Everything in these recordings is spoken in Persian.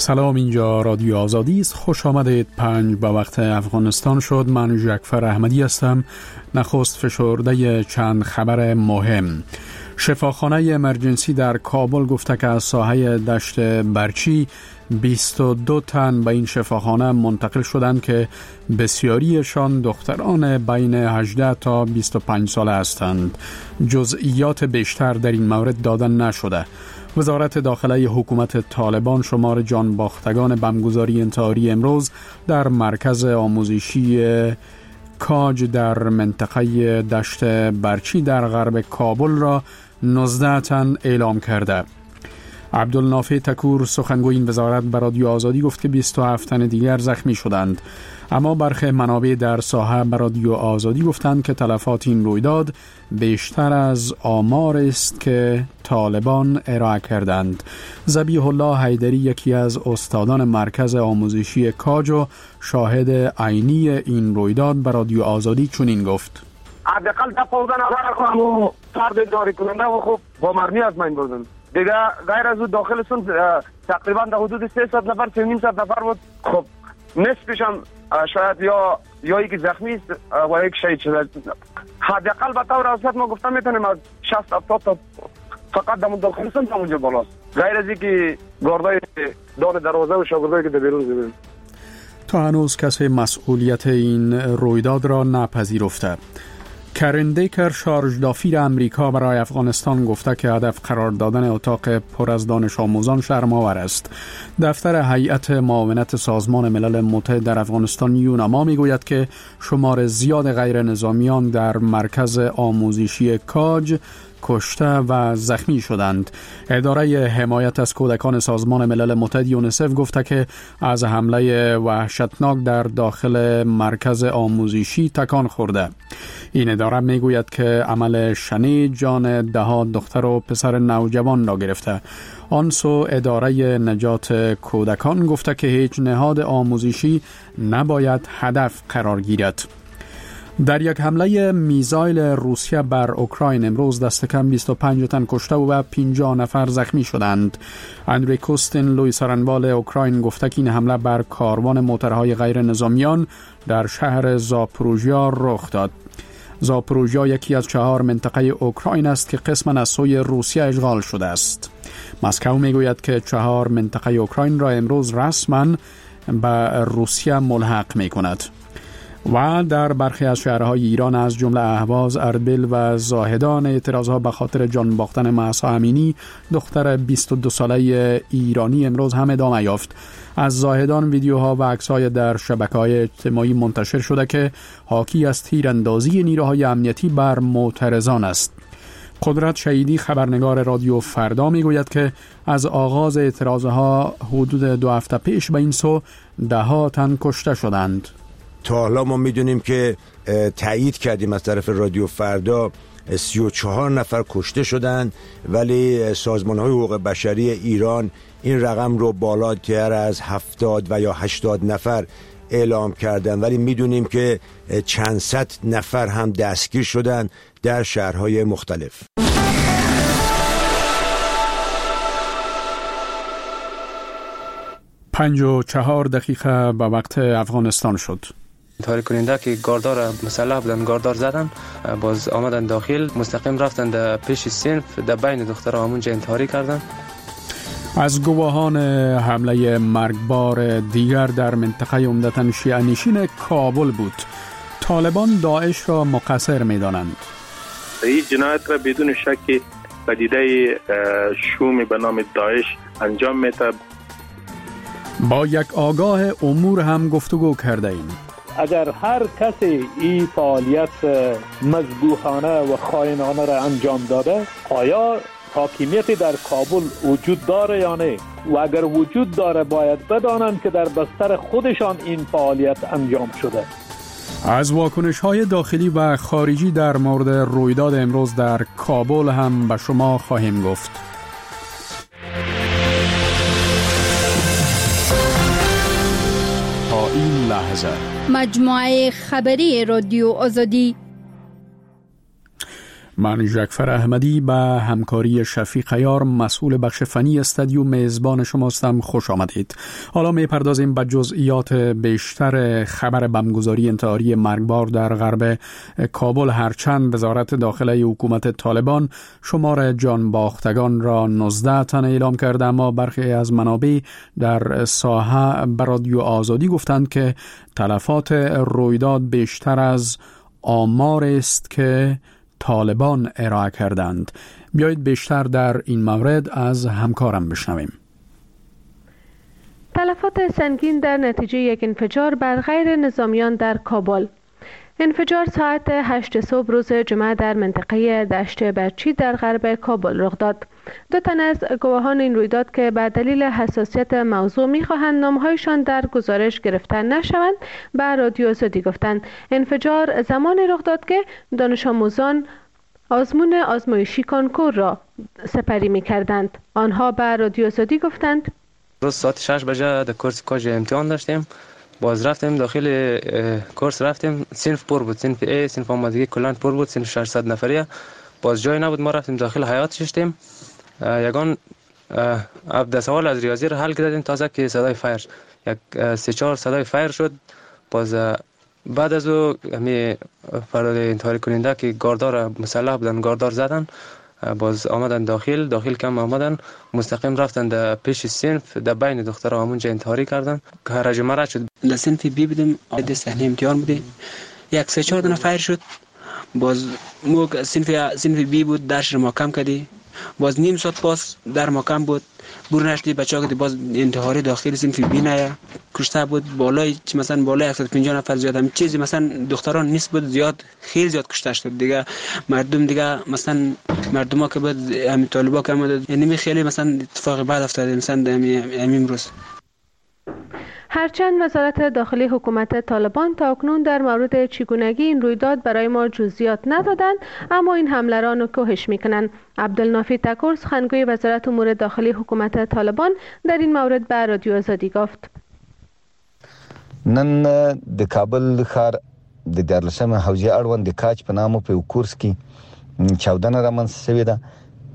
سلام، اینجا رادیو آزادی است. خوش آمدید. 5 به وقت افغانستان شد. من جعفر احمدی هستم. نخست فشرده چند خبر مهم. شفاخانه امرجنسی در کابل گفته که از ساحه دشت برچی 22 تن به این شفاخانه منتقل شدند که بسیاریشان دختران بین 18 تا 25 ساله هستند. جزئیات بیشتر در این مورد داده نشده. وزارت داخله حکومت طالبان شمار جانباختگان بمبگذاری انتحاری امروز در مرکز آموزشی کاج در منطقه دشت برچی در غرب کابل را 19 تن اعلام کرده. عبدالنافع تکور سخنگوی این وزارت به رادیو آزادی گفت که 27 تن دیگر زخمی شدند، اما برخی منابع در ساحه به رادیو آزادی گفتند که تلفات این رویداد بیشتر از آمار است که طالبان ارائه کردند. ذبیح الله حیدری، یکی از استادان مرکز آموزشی کاج و شاهد عینی این رویداد، به رادیو آزادی چنین گفت: حداقل 15 نفر همو فرد داری کننده و خب با مرمی از من بردن دیگه. غیر از او داخلشون تقریبا در حدود 300 نفر 300 نفر بود. خب نصفشان شاید یا یکی زخمی است و یک شهید شده. حداقل به طور اوسط ما گفتم میتونیم از 60-70 تا فقط در داخلشون تا اونجا بالاست، غیر از اینکه گاردای دار دروازه و شاگردایی که در بیرون زدن. تا هنوز کسی مسئولیت این رویداد را نپذیرفته. کرن دیکر، شارژ دافیر امریکا برای افغانستان، گفته که هدف قرار دادن اتاق پر از دانش آموزان شرم‌آور است. دفتر هیئت معاونت سازمان ملل متحد در افغانستان یونما میگوید که شمار زیاد غیر نظامیان در مرکز آموزشی کاج کشته و زخمی شدند. اداره حمایت از کودکان سازمان ملل متحد یونیسف گفته که از حمله وحشتناک در داخل مرکز آموزشی تکان خورده. این اداره میگوید که عمل شنیع جان ده‌ها دختر و پسر نوجوان را گرفته. آنسو اداره نجات کودکان گفته که هیچ نهاد آموزشی نباید هدف قرار گیرد. در یک حمله میزایل روسیه بر اوکراین امروز دست کم 25 تن کشته و 50 نفر زخمی شدند. اندری کوستین، لوی سرنوال اوکراین، گفته که این حمله بر کاروان موترهای غیر نظامیان در شهر زاپروژیا رخ داد. زاپروژیا یکی از 4 منطقه اوکراین است که قسماً از سوی روسیه اشغال شده است. مسکو میگوید که 4 منطقه اوکراین را امروز رسماً به روسیه ملحق میکند. و در برخی از شهرهای ایران از جمله اهواز، اردبیل و زاهدان اعتراضها به خاطر جان باختن مهسا امینی، دختر 22 ساله ایرانی، امروز هم ادامه یافت. از زاهدان ویدیوها و عکس‌های در شبکه‌های اجتماعی منتشر شده که حاکی از تیراندازی نیروهای امنیتی بر معترضان است. قدرت شهیدی، خبرنگار رادیو فردا، میگوید که از آغاز اعتراضها حدود 2 هفته پیش به این سو 10 تن کشته شدند. تا حالا ما میدونیم که تایید کردیم از طرف رادیو فردا 34 نفر کشته شدند، ولی سازمان‌های حقوق بشری ایران این رقم رو بالاتر از 70 و یا 80 نفر اعلام کردن، ولی میدونیم که چند صد نفر هم دستگیر شدن در شهرهای مختلف. پنج و 4 دقیقه به وقت افغانستان شد. انتحاری کننده که گاردار مسلح بودن، گاردار زدن، باز آمدن داخل، مستقیم رفتن در پیش صنف، در بین دخترها همونجا انتحاری کردن. از گواهان حمله مرگبار دیگر در منطقه عمدتاً شیعه نشین کابل بود. طالبان داعش را مقصر می‌دانند. این جنایت را بدون شک پدیده شومی به نام داعش انجام می‌دهد. با یک آگاه امور هم گفتگو کرده ایم. اگر هر کسی این فعالیت مذبوحانه و خائنانه را انجام داده، آیا حاکمیت در کابل وجود داره یا نه؟ و اگر وجود داره باید بدانند که در بستر خودشان این فعالیت انجام شده. از واکنش‌های داخلی و خارجی در مورد رویداد امروز در کابل هم به شما خواهیم گفت. تا این لحظه مجموعه خبری رادیو آزادی. من جعفر احمدی به همکاری شفیق عیار مسئول بخش فنی استادیو میزبان شماستم. خوش آمدید. حالا میپردازیم به جزئیات بیشتر خبر بمبگذاری انتحاری مرگبار در غرب کابل. هرچند وزارت داخله حکومت طالبان شمار جان باختگان را 19 تن اعلام کرده، اما برخی از منابع در ساحه به رادیو آزادی گفتند که تلفات رویداد بیشتر از آمار است که طالبان ارائه کردند. بیایید بیشتر در این مورد از همکارم بشنویم. تلفات سنگین در نتیجه یک انفجار بر غیر نظامیان در کابل. انفجار ساعت 8 صبح روز جمعه در منطقه دشت برچی در غرب کابل رخ داد. 2 تن از گواهان این رویداد که به دلیل حساسیت موضوع می‌خواهند نام‌هایشان در گزارش گرفته نشوند به رادیو آزادی گفتند انفجار زمانی رخ داد که دانش آموزان آزمون آزمایشی کنکور را سپری می‌کردند. آنها به رادیو آزادی گفتند روز ساعت 6 بجه در کورس کاج امتحان داشتیم. باز رفتیم داخل کورس، رفتیم صنف پر بود، صنف A، صنف آمادگی کلان پر بود، صنف 600 نفریه. باز جای نبود، ما رفتیم داخل حیاط شدیم. یگان ابدا سوال از ریاضی رو حل کردیم تازه که صدای فایر شد. یک 3-4 صدای فایر شد. باز بعد از او همین فرد انتحاری کننده که گاردار مسلح بودن گاردار زدن، باز آمدن داخل کم آمدن، مستقیم رفتن در پیش صنف، در بین دخترها همونجا انتحاری کردن. هرج و مرج شد. در صنف بی بودیم، عده صحنه امتحان بوده، یک 3-4 دونه فایر شد. باز موگ صنف بی بود، درش ما کم کردی. باز نیم ساعت باز در ما کم بود، بور نشدی بچه‌ها که باز انتحاری داخل صنف بی نه کشته بود. بالای مثلا بالای 150 نفر زیاد هم چیزی مثلا دختران نیست بود، زیاد خیلی زیاد کشته شد دیگه. مردم دیگه مثلا مردما که بود همین طالبا که اومد، یعنی خیلی مثلا اتفاق بعد افتاده مثلا همین امروز. هرچند وزارت داخلی حکومت طالبان تا اکنون در مورد چگونگی این رویداد برای ما جزئیات ندادند، اما این حمله را نکوهش میکنند. عبدالنافی تکور سخنگوی وزارت امور داخلی حکومت طالبان در این مورد به رادیو آزادی گفت نن د کابل ښار د 14 حوزې اړوند د کاج په نامه په کورس کې چاودنه رامنځته شوې ده.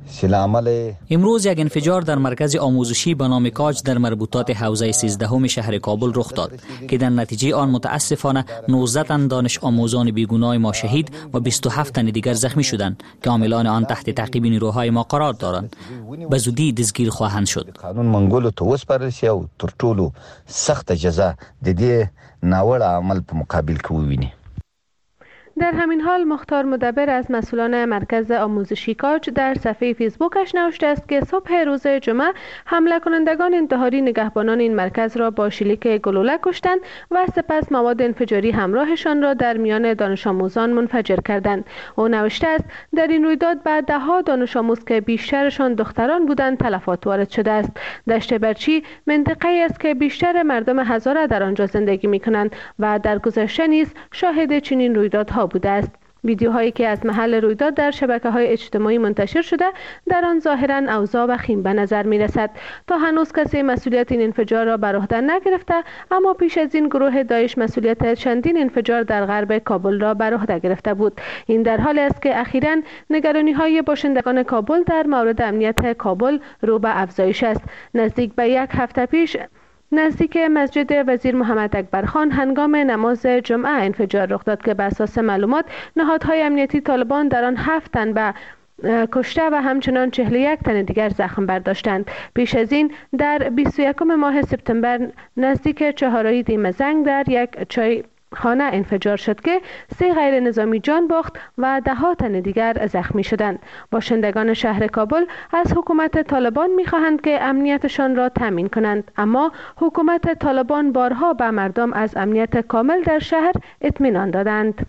امروز یک انفجار در مرکز آموزشی به نام کاج در مربوطات حوزه 13 شهر کابل رخ داد که در نتیجه آن متاسفانه 19 تن دانش آموزان بیگناه ما شهید و 27 تن دیگر زخمی شدند که عاملان آن تحت تعقیب نیروهای ما قرار دارند. به زودی دستگیر خواهند شد. قانون منګولو ته وسپارل شي او تر ټولو سخت جزا د دې ناوړه عمل په مقابل کې وویني. در همین حال مختار مدبر از مسئولان مرکز آموزشی کاج در صفحه فیسبوکش نوشته است که صبح روز جمعه حمله کنندگان انتحاری نگهبانان این مرکز را با شلیک گلوله کشتند و سپس مواد انفجاری همراهشان را در میان دانش آموزان منفجر کردند. او نوشته است در این رویداد بعد ده‌ها دانش آموز که بیشترشان دختران بودند تلفات وارد شده است. دشت برچی منطقه‌ای است که بیشتر مردم هزاره در آنجا زندگی می‌کنند و در گذشته نیز شاهد چنین رویدادها بوده است. ویدیوهایی که از محل رویداد در شبکه‌های اجتماعی منتشر شده در آن ظاهراً اوضاع وخیم به نظر می‌رسد. تا هنوز کسی مسئولیت این انفجار را بر عهده نگرفته، اما پیش از این گروه داعش مسئولیت چندین انفجار در غرب کابل را بر عهده گرفته بود. این در حالی است که اخیراً نگرانی‌های باشندگان کابل در مورد امنیت کابل رو به افزایش است. نزدیک به یک هفته پیش نزدیک مسجد وزیر محمد اکبرخان هنگام نماز جمعه انفجار رخ داد که بر اساس معلومات نهادهای امنیتی طالبان در آن 7 تن به کشته و همچنان 41 تن دیگر زخم برداشتند. پیش از این در 21 ماه سپتامبر نزدیک چهارراه دیمزنگ در یک چای خانه انفجار شد که 3 غیر نظامی جان باخت و 10 تن دیگر زخمی شدند. باشندگان شهر کابل از حکومت طالبان می‌خواهند که امنیتشان را تامین کنند، اما حکومت طالبان بارها به مردم از امنیت کامل در شهر اطمینان دادند.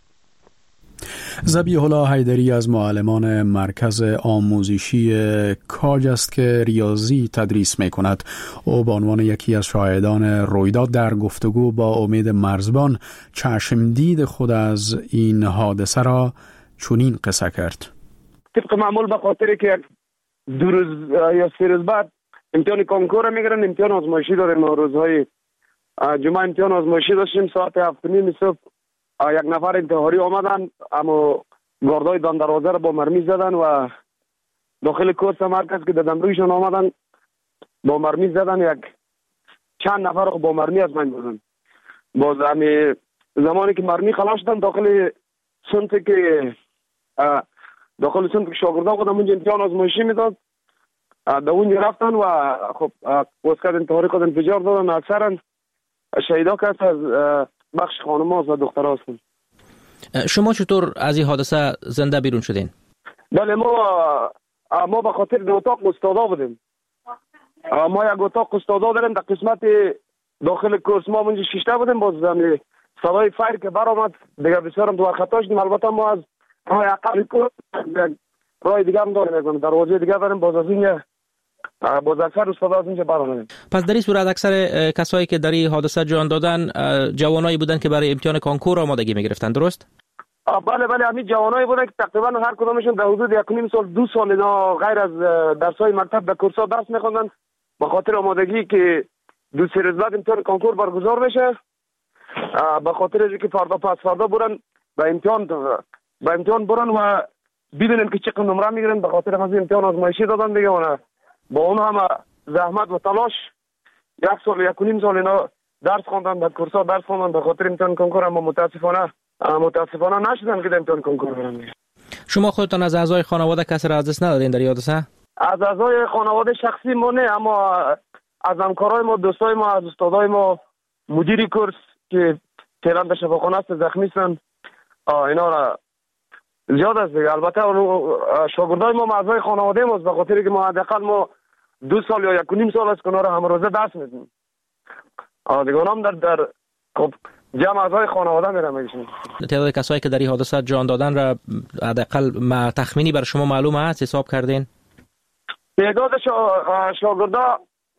ذبیح الله حیدری از معلمان مرکز آموزشی کاج است که ریاضی تدریس می کند. او به عنوان یکی از شاهدان رویداد در گفتگو با امید مرزبان چشمدید خود از این حادثه را چنین قصه کرد. طبق معمول به خاطر که 2 روز یا 3 روز بعد امتحان کنکور میگیرن، امتحان آزمایشی داریم. ما روزهای جمعه امتحان آزمایشی داشتیم. ساعت 7:30 صبح یک نفر انتحاری آمدن، اما گاردای دان دروازه را با مرمی زدن و داخل کورس مرکز که دادم رویشون آمدن با مرمی زدن. یک چند نفر رو با مرمی از من بردن. باز همی زمانی که مرمی خلاص شدن داخل سنت که شاگردان خودم اونجا امتحان آزمایشی میداد در اونجا رفتن و خب واسکت انتحاری خود انفجار دادن. اکثرا شهیدا کس از بخش خانم هاست و دختر هستن. شما چطور از این حادثه زنده بیرون شدین؟ بله ما به خاطر دو اتاق استادا بودیم. ما یک اتاق استادا داریم در قسمت داخل کورس. ما اونجا شیشته بودیم. باز صدای فایر که برآمد دیگه بسیارم دو خطا شدیم. البته ما از اقل کورس راه دیگه هم داریم، دروازه دیگه داریم. باز از اینجا باز اکثر استادا از اینجا برآمدیم. پس در این صورت اکثر کسایی که در این حادثه جان دادن جوانایی بودن که برای امتحان کنکور آمادگی میگرفتن، درست؟ بله همین جوانایی بودن که تقریبا هر کدامشون در حدود 1.5 سال 2 سال اینا غیر از درس‌های مکتب به کورس‌ها درس می‌خوندن به خاطر آمادگی که 2-3 روز بعد امتحان کنکور برگزار بشه. به خاطر اینکه فردا پس فردا برن به امتحان برن و ببینن که چقدر نمره میگیرن. به خاطر همین امتحان آزمایشی دادن دیگه. و با اون هم زحمت و تلاش 1 سال 1.5 سال اینا درس خواندن، در کورس‌ها درس خواندن. به خاطر امتحان کنکور هم متاسفانه نشدن که امتحان کنکور برن. شما خودتان از اعضای خانواده کسی را از دست ندادین در این حادثه؟ از اعضای خانواده شخصی ما نه، اما از همکارای ما، دوستای ما، از استادای ما، مدیر کورس که فعلا در شفاخانه است زخمی هستند، اینا را زیاد است دیگه. البته شاگردای ما اعضای خانواده ما است، به خاطر که ما حداقل ما 2 سال یا 1.5 سال است که اونا را هم روزه درس میدیم. دیگه اونام در خب جمع اعضای خانواده میرم. تعداد کسایی که در این حادثه جان دادن را حداقل تخمینی بر شما معلومه است؟ حساب کردین؟ تعداد شاگردا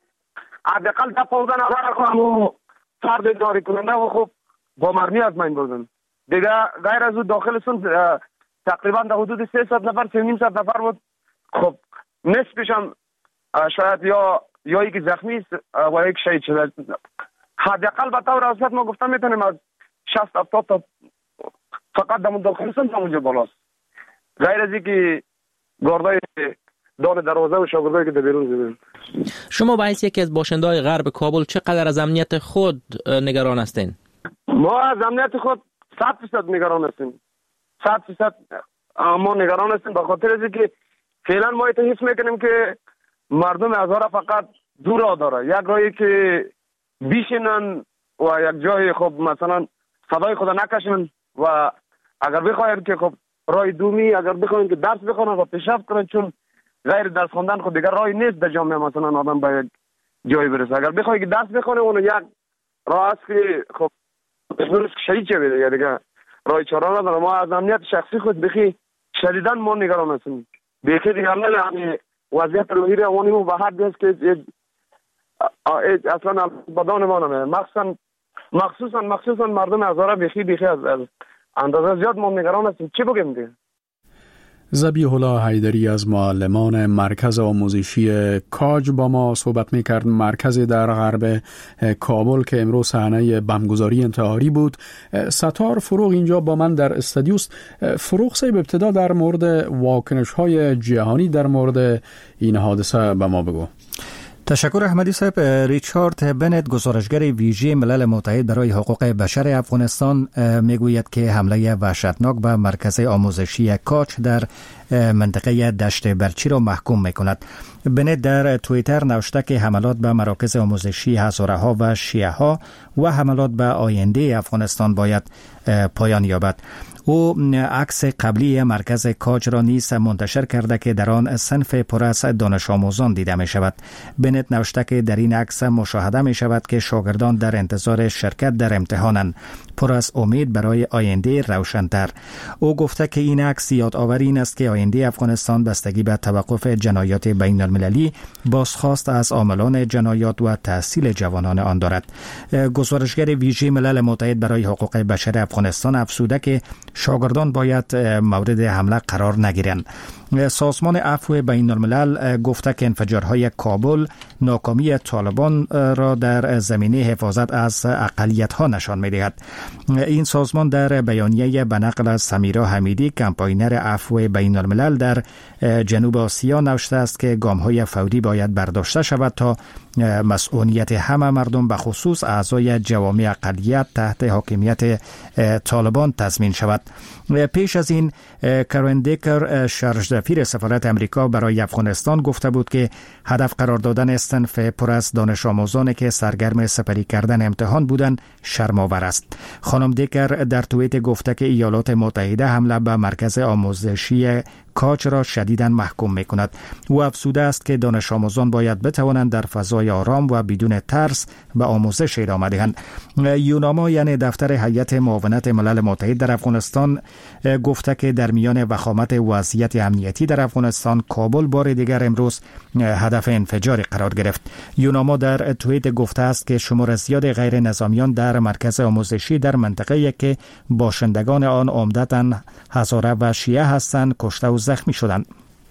حداقل 15 نفر هم فرد اداره کننده و خب با مرمی از من بردن. دیگه غیر از اون داخل سن تقریبا در حدود 300 نفر 300 نفر بود. خب نصفشان شاید یا یکی زخمی است و یک شهید شده. حداقل به طور اوسط ما گفتم میتونیم از 60-70 تا فقط در داخل سن اونجا بالاست. غیر از اینکه گاردای دان دروازه و شاگردایی که در بیرون زدن. شما به حیث یکی از باشنده‌های غرب کابل چقدر از امنیت خود نگران هستین؟ ما از امنیت خود 100% نگران هستیم. 100% ما نگران هستیم به خاطر اینکه فعلا ما حس میکنیم که مردم هزاره فقط دو راه داره. یک راهی که بیشینن و یک جای خب مثلا صدای خود نکشن و اگر بخواین که خب راه دومی اگر بخواین که درس بخونن و پیشرفت کنن، چون غیر درس خواندن خود دیگر راهی نیست در جامعه مثلا آدم به یک جای برسه. اگر بخوای که درس بخونه اون یک راه است که خب درست شهید چه دیگه راه چاره نداره. ما از امنیت شخصی خود بخی شدیداً ما نگران هستیم. بخی دیگر نه وضعیت روحی روانی ما به حد است که اصلا بدان ما نمیه. مخصوصا مردم هزاره بخی از اندازه زیاد ما نگران هستیم. چی بگیم دیگه؟ ذبیح الله حیدری از معلمان مرکز آموزشی کاج با ما صحبت میکرد. مرکز در غرب کابل که امروز صحنه بمبگذاری انتحاری بود. ستار فروغ اینجا با من در استودیوست. فروغ صاحب ابتدا در مورد واکنش‌های جهانی در مورد این حادثه به ما بگو. تشکر احمدی صاحب. ریچارد بنت گزارشگر ویژه ملل متحد برای حقوق بشر افغانستان میگوید که حمله وحشتناک به مرکز آموزشی کاج در منطقه دشت برچی را محکوم میکند. بنت در توییتر نوشته که حملات به مراکز آموزشی هزاره ها و شیعه ها و حملات به آینده افغانستان باید پایان یابد. او عکس قبلی مرکز کاج را نیز منتشر کرده که در آن صنف پر از دانش آموزان دیده می شود. بنت نوشته که در این عکس مشاهده می شود که شاگردان در انتظار شرکت در امتحانند، پر از امید برای آینده روشن‌تر. او گفته که این عکس یادآوری است که آینده افغانستان بستگی به توقف جنایات بین المللی، بازخواست از عاملان جنایات و تحصیل جوانان آن دارد. گزارشگر ویژه ملل متحد برای حقوق بشر افغانستان افزوده که شاگردان باید مورد حمله قرار نگیرند. سازمان عفو بین الملل گفته که انفجارهای کابل ناکامی طالبان را در زمینه حفاظت از اقلیت‌ها نشان می‌دهد. این سازمان در بیانیه به نقل از سمیرا حمیدی، کمپاینر عفو بین الملل در جنوب آسیا، نوشته است که گام‌های فوری باید برداشته شود تا مسئولیت همه مردم به خصوص اعضای جوامع اقلیت تحت حاکمیت طالبان تضمین شود. پیش از این کارن دیکر، شرج‌سفیر سفارت امریکا برای افغانستان، گفته بود که هدف قرار دادن استنف پر از دانش آموزانی که سرگرم سپری کردن امتحان بودند شرم‌آور است. خانم دیکر در توییت گفته که ایالات متحده حمله به مرکز آموزشی کاج را شدیداً محکوم می‌کند. او افزوده است که دانش آموزان باید بتوانند در فضای آرام و بدون ترس به آموزش ادامه دهند. یوناما، یعنی دفتر هیئت معاونت ملل متحد در افغانستان، گفته که در میان وخامت وضعیت امنیتی در افغانستان، کابل بار دیگر امروز هدف انفجاری قرار گرفت. یوناما در توییت گفته است که شمار زیاد غیر نظامیان در مرکز آموزشی در منطقه‌ای که باشندگان آن عمدتاً هزاره و شیعه هستند کشته و زخمی شدند.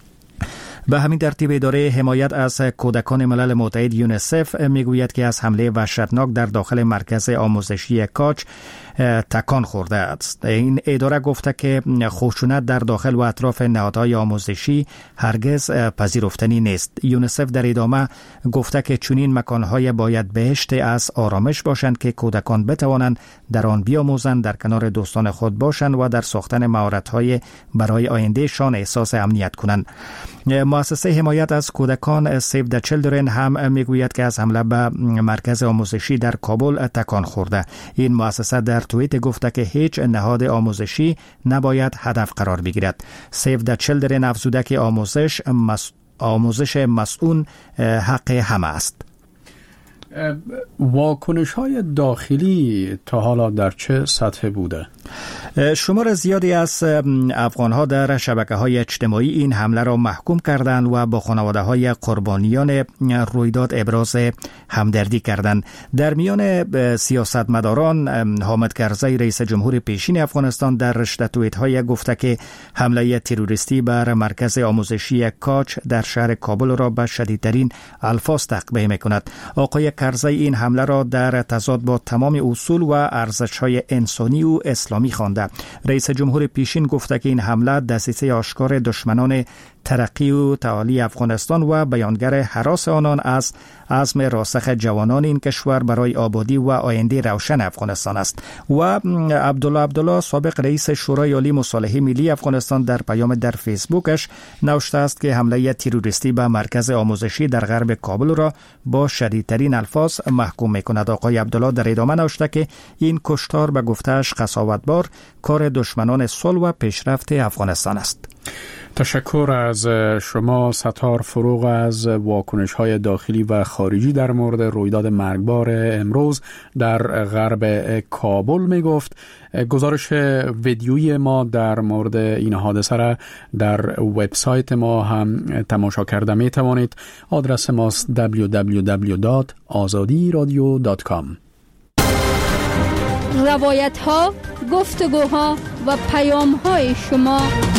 به همین ترتیب اداره حمایت از کودکان ملل متحد یونیسف میگوید که از حمله وحشتناک در داخل مرکز آموزشی کاج تکان خورده است. این اداره گفته که خشونت در داخل و اطراف نهادهای آموزشی هرگز پذیرفتنی نیست. یونیسف در ادامه گفته که چنین مکانهای باید بهشت از آرامش باشند که کودکان بتوانند در آن بیاموزند، در کنار دوستان خود باشند و در ساختن مهارت‌های برای آیندهشان احساس امنیت کنند. مؤسسه حمایت از کودکان سیو د چیلدرن هم میگوید که از حمله به مرکز آموزشی در کابل تکان خورده. این مؤسسه در توییت گفته که هیچ نهاد آموزشی نباید هدف قرار بگیرد. سیو د چیلدرن افزوده که آموزش مسئول حق همه است. واکنش‌های داخلی تا حالا در چه سطح بوده؟ شمار زیادی از افغان‌ها در شبکه‌های اجتماعی این حمله را محکوم کردند و با خانواده‌های قربانیان رویداد ابراز همدردی کردند. در میان سیاستمداران، حامد کرزی، رئیس جمهور پیشین افغانستان، در رشته توییت‌های گفته که حمله تروریستی بر مرکز آموزشی کاج در شهر کابل را به شدیدترین الفاظ تقبیح می‌کند. آقای کرزی این حمله را در تضاد با تمام اصول و ارزش‌های انسانی و اسلامی خوانده. رئیس جمهور پیشین گفته که این حمله دسیسه آشکار دشمنان ترقی و تعالی افغانستان و بیانگر هراس آنان از عزم راسخ جوانان این کشور برای آبادی و آینده روشن افغانستان است. و عبدالله سابق رئیس شورای عالی مصالحه ملی افغانستان در پیام در فیسبوکش نوشته است که حمله تروریستی به مرکز آموزشی در غرب کابل را با شدیدترین الفاظ محکوم می‌کند. آقای عبدالله در ادامه نوشته که این کشتار به گفته‌اش قساوتبار کار دشمنان صلح و پیشرفت افغانستان است. تشکر از شما ستار فروغ. از واکنش‌های داخلی و خارجی در مورد رویداد مرگبار امروز در غرب کابل میگفت. گزارش ویدیویی ما در مورد این حادثه را در وبسایت ما هم تماشا کرده می توانید. آدرس ماست www.azadiradio.com. روایت‌ها، گفتگوها و پیام‌های شما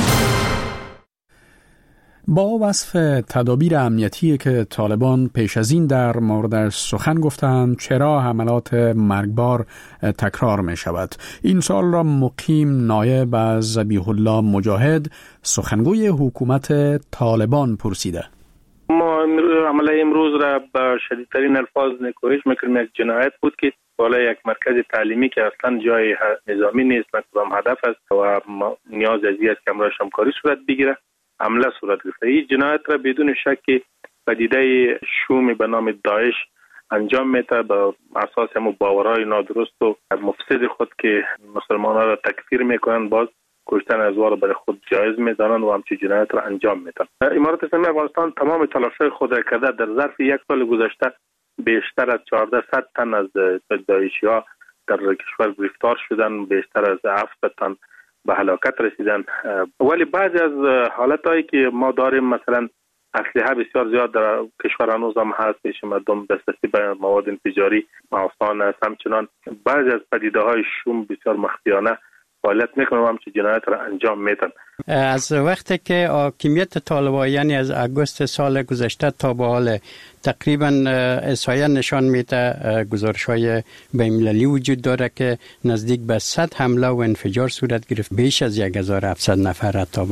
با وصف تدابیر امنیتی که طالبان پیش از این در موردش سخن گفتند، چرا حملات مرگبار تکرار می شود؟ این سوال را مقیم نایب از ذبیح الله مجاهد، سخنگوی حکومت طالبان، پرسیده. ما عمله امروز را با شدیدترین الفاظ نکوهش میکنیم. یک جنایت بود که بالای یک مرکز تعلیمی که اصلا جای نظامی نیست و هدف است و نیاز از این است که امروز همکاری صورت بگیره، حمله صورت گرفته. این جنایت را بدون شک پدیده شومی به نام داعش انجام میده با اساس باورهای نادرست و مفسد خود که مسلمانان را تکفیر میکنند، باز کشتن ازوار برای خود جایز میدانند و همچین جنایت را انجام میدن. امارات اسلامی افغانستان تمام تلاش‌های خود را کرده. در ظرف یک سال گذشته بیشتر از 1400 تن از داعشی‌ها در کشور گرفتار شدن، بیشتر از 7 تن به هلاکت رسیدن. ولی بعضی از حالتایی که ما داریم، مثلا اسلحه بسیار زیاد در کشور هنوز هم هست، پیش مردم دسترسی به مواد انفجاری آسان است. همچنان بعضی از پدیده‌های شوم بسیار مخفیانه فعالیت میکنه و همچنین جنایت را انجام میدن. از وقتی که حاکمیت طالبان، یعنی از اگست سال گذشته تا به حال، تقریبا احصایه نشان میده، گزارش‌های بین‌المللی وجود داره که نزدیک به 100 حمله و انفجار صورت گرفت. بیش از 1700 نفر تا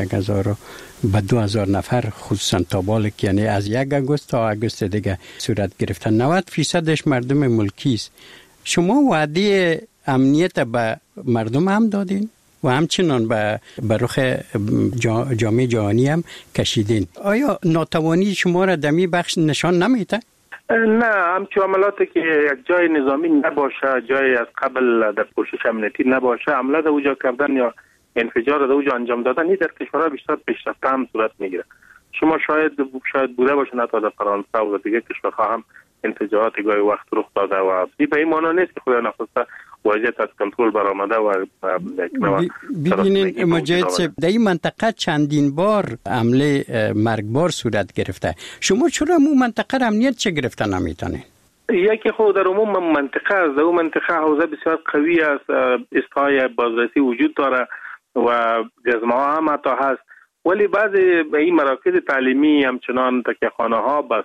به 2000 نفر خصوصا تا بالک، یعنی از 1 آگوست تا آگوست دیگه صورت گرفتن. 90% مردم ملکی است. شما وعده امنیت به مردم هم دادین و همچنان به رخ جامعه جهانی هم کشیدین. آیا ناتوانی شما را دمی بخش نشان نمیده؟ نه، همچون عملاتی که یک جای نظامی نباشه، جای از قبل در پوشش امنیتی نباشه، عملات اوجا کردن یا انفجار در اوجا انجام دادن این در کشورها بیشتر پیشرفته هم صورت میگیره. شما شاید بوده باشه نه تا در فرانسه و دیگه کشورها هم انفجارات گاهی وقت رخ داده و به این معنی نیست که خدا نخواسته وضعیت از کنترل برآمده و ببینید مجاهد صاحب، در این منطقه چندین بار حمله مرگبار صورت گرفته. شما چرا اون منطقه امنیت چه گرفته نمیتونه؟ یکی خود در عموم منطقه است، در اون منطقه حوزه بسیار قوی است، استهای بازرسی وجود داره و جزمه ها هم حتی هست، ولی بعضی این مراکز تعلیمی همچنان تکیه‌خانه ها با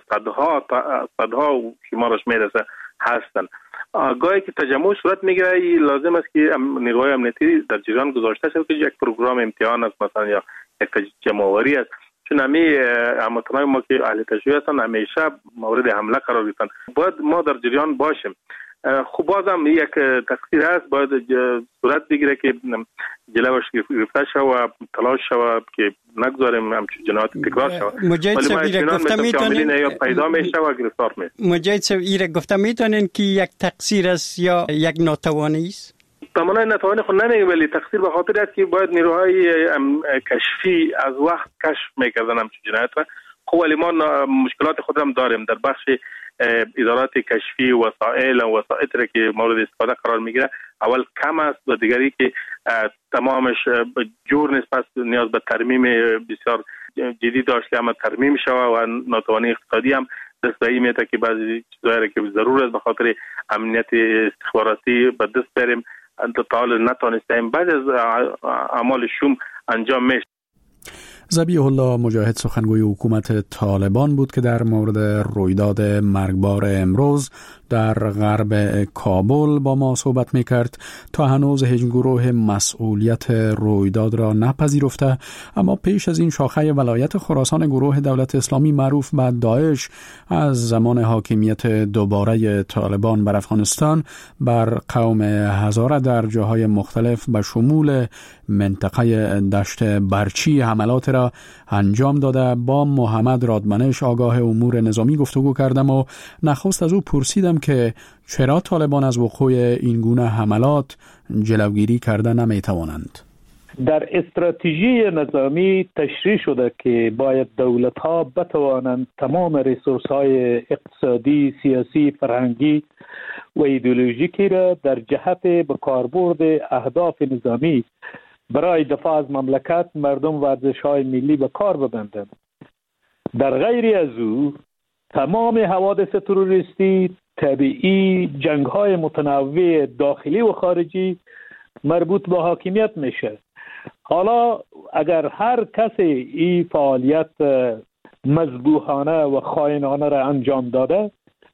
صدها شمارش میرسه هستن. گاهی که تجمع صورت میگیره لازم است که نیروهای امنیتی در جریان گذاشته شد که یک پروگرام امتحان است مثلا یا یک جمع‌آوری است، چون هموطنان ما که اهل تشییع هستن همیشه مورد حمله قرار گرفتن. باید ما در جریان باشیم. خب بازم یک تقصیر هست، باید صورت بگیره که جلوش گرفته شود و تلاش شود که نگذاریم همچون جنایات تکرار شود. مجاهد صاحب ایره گفته میتونین یا پیدا میشه و گرفتار میشه. مجاهد صاحب ایره گفته میتونین که یک تقصیر است یا یک ناتوانی است؟ تماما ناتوانی خود نمیگه، ولی تقصیر به خاطر است که باید نیروهای کشفی از وقت کشف میکردن همچون جنایات را. خب ولی ما مشکلات خود هم داریم در بخش ادارات کشفی، وسایل و وسایطی که مورد استفاده قرار میگیره اول کم است و دیگری که تمامش جور نیست، پس نیاز به ترمیم بسیار جدی داشته اما ترمیم شود و ناتوانی اقتصادی هم دست به این میده که بعضی چیزایی که ضرور است به خاطر امنیت استخباراتی به دست بریم تا حال نتونستیم بعضی از اعمال شوم انجام میشه. ذبیح الله مجاهد سخنگوی حکومت طالبان بود که در مورد رویداد مرگبار امروز در غرب کابل با ما صحبت میکرد. تا هنوز هیچ گروه مسئولیت رویداد را نپذیرفته، اما پیش از این شاخه ولایت خراسان گروه دولت اسلامی معروف به داعش از زمان حاکمیت دوباره طالبان بر افغانستان بر قوم هزاره در جاهای مختلف به شمول منطقه دشت برچی حملات را انجام داده. با محمد رادمنش آگاه امور نظامی گفتگو کردم و نخست از او پرسیدم که چرا طالبان از وقوع این گونه حملات جلوگیری کرده نمیتوانند. در استراتژی نظامی تشریح شده که باید دولت‌ها بتوانند تمام ریسورس‌های اقتصادی، سیاسی، فرهنگی و ایدئولوژیکی را در جهت به کاربرد اهداف نظامی برای دفاع از مملکت، مردم و ارزش‌های ملی به کار ببندند. در غیر از او تمام حوادث تروریستی، طبیعی، جنگ‌های متنوع داخلی و خارجی مربوط به حاکمیت میشه. حالا اگر هر کسی این فعالیت مذبوحانه و خائنانه را انجام داده،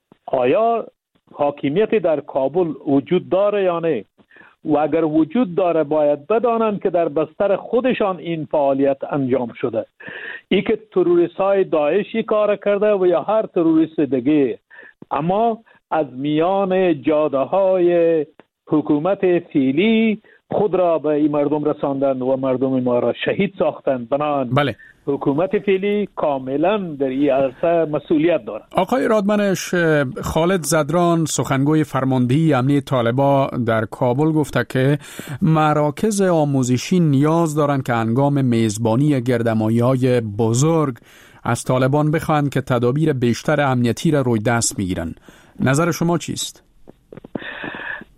آیا حاکمیت در کابل وجود داره یا نه؟ و اگر وجود داره باید بدانند که در بستر خودشان این فعالیت انجام شده. ای که تروریست های داعشی کار کرده و یا هر تروریست دیگه، اما از میان جاده های حکومت فعلی خود را به این مردم رساندن و مردم ما را شهید ساختن. بنابراین بله، حکومت فعلی کاملا در این عرصه مسئولیت دارد. آقای رادمنش، خالد زدران سخنگوی فرماندهی امنیت طالبان در کابل گفته که مراکز آموزشی نیاز دارند که هنگام میزبانی گردمایی‌های بزرگ از طالبان بخواهند که تدابیر بیشتر امنیتی را روی دست میگیرند. نظر شما چیست؟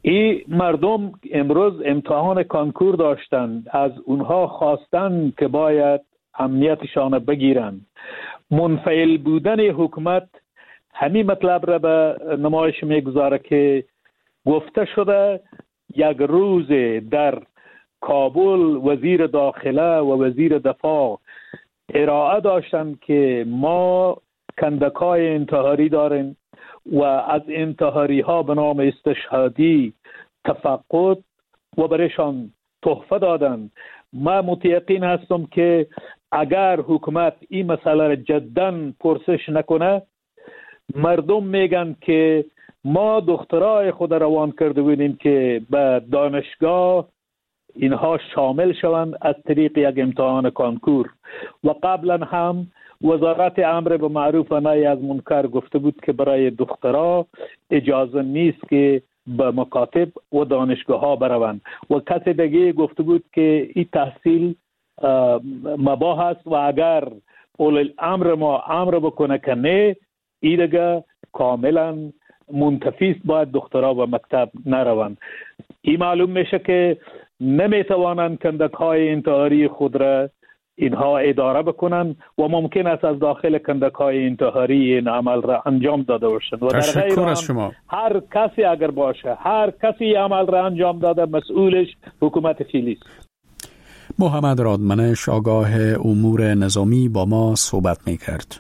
این مردم امروز امتحان کانکور داشتند، از اونها خواستن که باید امنیتشان بگیرند. منفعل بودن حکومت همین مطلب را به نمایش میگذاره که گفته شده یک روز در کابل وزیر داخله و وزیر دفاع ارائه داشتند که ما کندکای انتحاری داریم و از انتحاری ها به نام استشهادی تفقد و برایشان تحفه دادند. ما متیقن هستم که اگر حکومت این مسئله را جداً پرسش نکنه، مردم میگن که ما دخترای خود روان کرده بودیم که به دانشگاه اینها شامل شوند از طریق یک امتحان کانکور و قبلا هم وزارت امر به معروف و نهی از منکر گفته بود که برای دخترها اجازه نیست که به مکاتب و دانشگاه ها بروند و کسی دیگه گفته بود که این تحصیل مباح است و اگر اول الامر ما امر بکنه که نه، این دیگه کاملا منتفی است، باید دخترها به مکتب نروند. این معلوم میشه که نمیتوانند کندک‌های انتحاری خود را اینها اداره بکنن و ممکن است از داخل کندک‌های انتحاری این عمل را انجام داده باشند و در غیر آن هر کسی اگر باشه، هر کسی عمل را انجام داده، مسئولش حکومت فعلی است. محمد رادمنش آگاه امور نظامی با ما صحبت می‌کرد.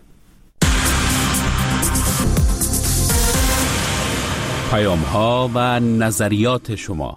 پیام‌ها و نظریات شما.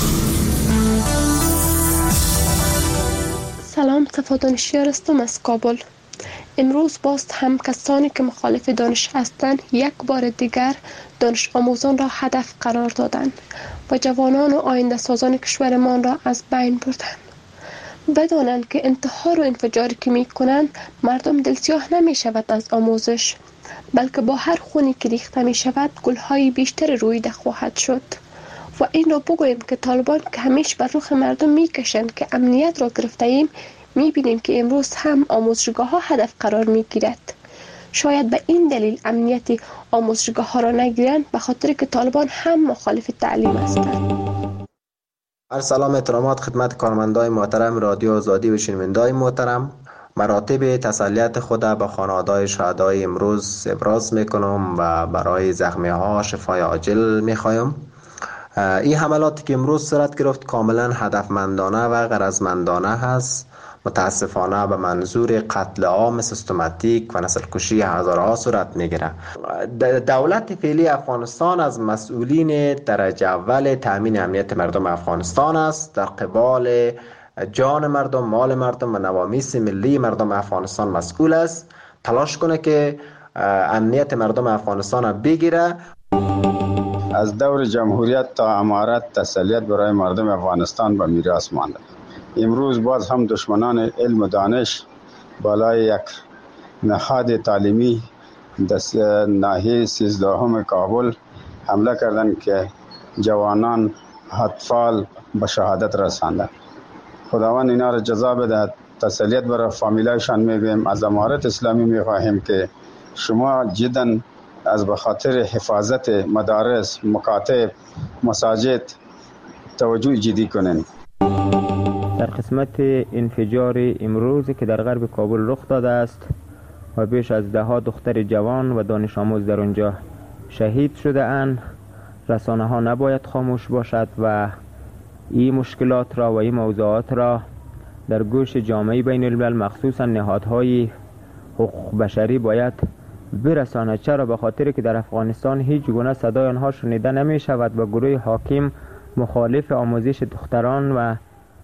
سلام، صفا دانشیار هستم از کابل. امروز باز هم کسانی که مخالف دانش هستند یک بار دیگر دانش آموزان را هدف قرار دادند و جوانان و آینده سازان کشورمان را از بین بردند. بدانند که انتحار و انفجاری که می کنند مردم دلسیاه نمی شود از آموزش، بلکه با هر خونی که ریخته می شود گلهای بیشتر رویده خواهد شد. و این را بگوییم که طالبان که همیشه بر رخ مردم می کشند که امنیت را گرفته ایم، می بینیم که امروز هم آموزشگاه ها هدف قرار می گیرد. شاید به این دلیل امنیت آموزشگاه ها را نگیرند، به خاطر که طالبان هم مخالف تعلیم هستند. سلام، احترامات خدمت کارمندای محترم رادیو آزادی و شنوندای محترم. مراتب تسلیت خود به خانواده‌های شهدای امروز ابراز میکنم و برای زخمی ها شفای عاجل میخوایم. این حملاتی که امروز صورت گرفت کاملا هدفمندانه و غرضمندانه هست. متاسفانه به منظور قتل عام سیستماتیک و نسل کشی هزارها صورت میگیره. دولت فعلی افغانستان از مسئولین درجه اول تامین امنیت مردم افغانستان است. در قبال جان مردم، مال مردم و نوامیس ملی مردم افغانستان مسئول است. تلاش کنه که امنیت مردم افغانستان بگیره. از دور جمهوریت تا امارت تسلیت برای مردم افغانستان به میراث مانده. امروز باز هم دشمنان علم و دانش بالای یک نهاد تعلیمی در ناحیه 13 کابل حمله کردند که جوانان اطفال به شهادت رساندند. خداوند اینا را جزا بدهد. تسلیت برای فامیلایشان میگویم. از امارت اسلامی میخواهیم که شما جدا از به خاطر حفاظت مدارس، مکاتب، مساجد توجه جدی کنین. در قسمت انفجار امروزی که در غرب کابل رخ داده است و بیش از 10 دختر جوان و دانش آموز در آنجا شهید شده اند، رسانه ها نباید خاموش باشد و این مشکلات را و این موضوعات را در گوش جامعه بین الملل مخصوصا نهادهای حقوق بشری باید برساند. چرا؟ به خاطر که در افغانستان هیچ گونه صدای آنها شنیده نمی شود و گروه حاکم مخالف آموزش دختران و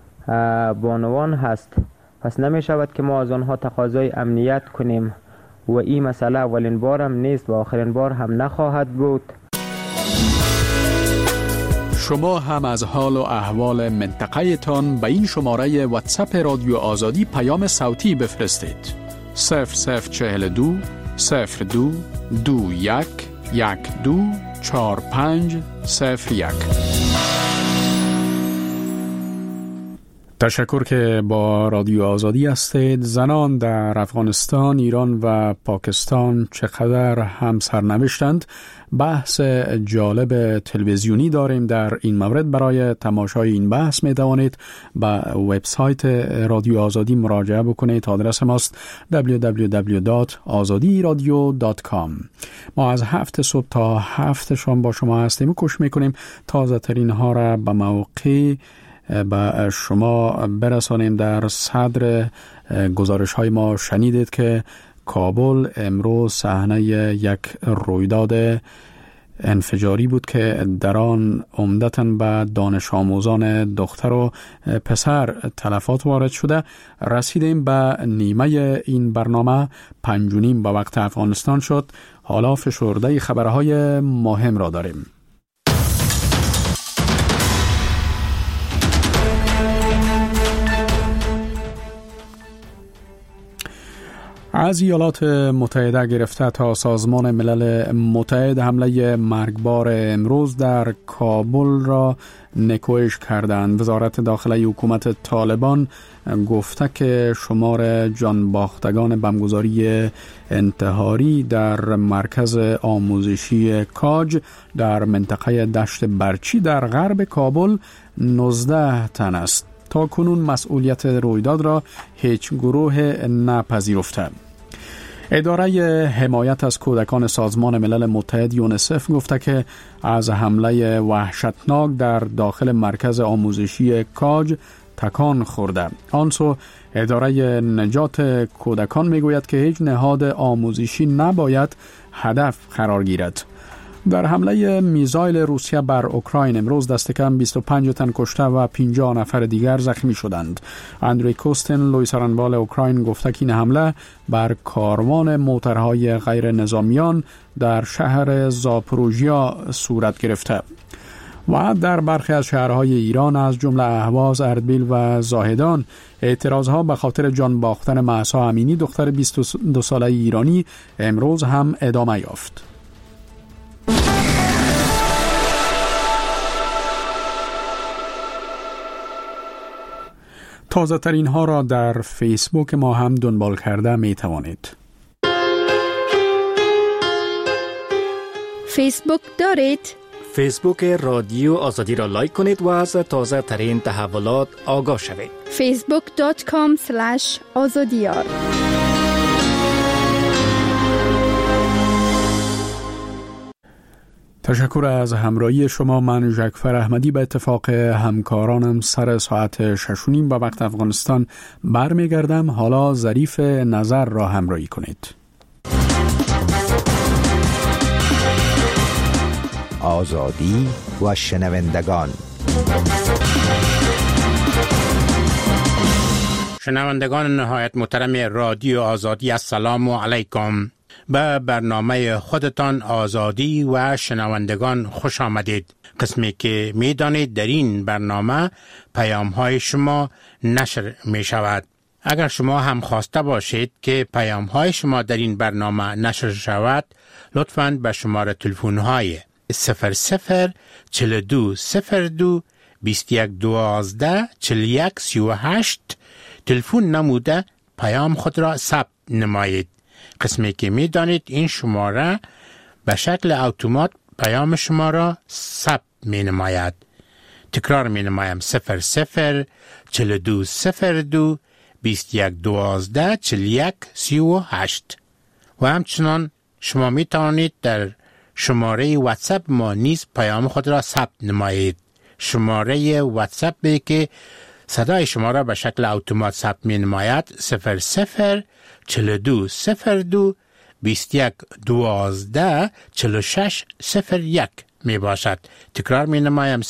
بانوان هست. پس نمی شود که ما از آنها تقاضای امنیت کنیم و این مسئله اولین بار هم نیست و آخرین بار هم نخواهد بود. شما هم از حال و احوال منطقه تان به این شماره واتساپ رادیو آزادی پیام صوتی بفرستید. 0042 02 21 12 45 01. تشکر که با رادیو آزادی هستید. زنان در افغانستان، ایران و پاکستان چقدر هم سرنوشتند. بحث جالب تلویزیونی داریم در این مورد. برای تماشای این بحث می توانید به وبسایت رادیو آزادی مراجعه بکنید. آدرس ماست www.azadiradio.com. ما از 7 صبح تا 7 شام با شما هستیم و کوشش میکنیم تازه ترین ها را به موقع به شما برسانیم. در صدر گزارش های ما شنیدید که کابل امروز صحنه یک رویداد انفجاری بود که در آن عمدتاً به دانش آموزان دختر و پسر تلفات وارد شده. رسیدیم به نیمه این برنامه. 5:30 به وقت افغانستان شد. حالا فشرده خبرهای مهم را داریم. از ایالات متحده گرفته تا سازمان ملل متحد حمله مرگبار امروز در کابل را نکوهش کردند. وزارت داخلی حکومت طالبان گفته که شمار جان باختگان بمبگذاری انتحاری در مرکز آموزشی کاج در منطقه دشت برچی در غرب کابل 19 تن است. تا کنون مسئولیت رویداد را هیچ گروه نپذیرفته. اداره حمایت از کودکان سازمان ملل متحد یونیسف گفته که از حمله وحشتناک در داخل مرکز آموزشی کاج تکان خورده. آنسو اداره نجات کودکان میگوید که هیچ نهاد آموزشی نباید هدف قرار گیرد. در حمله میزایل روسیه بر اوکراین امروز دست کم 25 تن کشته و 50 نفر دیگر زخمی شدند. اندری کوستن لوی سرانبال اوکراین گفته که این حمله بر کاروان موترهای غیر نظامیان در شهر زاپروژیا صورت گرفته. و در برخی از شهرهای ایران از جمله اهواز، اردبیل و زاهدان اعتراضها به خاطر جان باختن مهسا امینی دختر 22 ساله ایرانی امروز هم ادامه یافت. تازه ترین ها را در فیسبوک ما هم دنبال کرده می توانید. فیسبوک دارید؟ فیسبوک رادیو آزادی را لایک کنید و از تازه ترین تحولات آگاه شوید. facebook.com/azadiyar. تشکر از همراهی شما. من ژکفر احمدی به اتفاق همکارانم سر ساعت 6:30 به وقت افغانستان برمیگردم. حالا ظریف نظر را همراهی کنید. آزادی و شنوندگان. شنوندگان نهایت محترم رادیو آزادی، السلام علیکم. به برنامه خودتان آزادی و شنوندگان خوش آمدید. قسمی که می دانید در این برنامه پیام های شما نشر می شود. اگر شما هم خواسته باشید که پیام های شما در این برنامه نشر شود، لطفاً به شماره تلفن های 004202 2112 4138 تلفن نموده پیام خود را ثبت نمایید. قسمی که می دانید این شماره به شکل اتومات پیام شما را ثبت می نماید. تکرار می نمایم 004202 2112 4138. و همچنان شما می توانید در شماره واتساپ ما نیز پیام خود را ثبت نمایید. شماره واتساپ که صدای شما را به شکل اتومات ثبت می نماید 004202 2112 4601 می باشد. تکرار می نمایم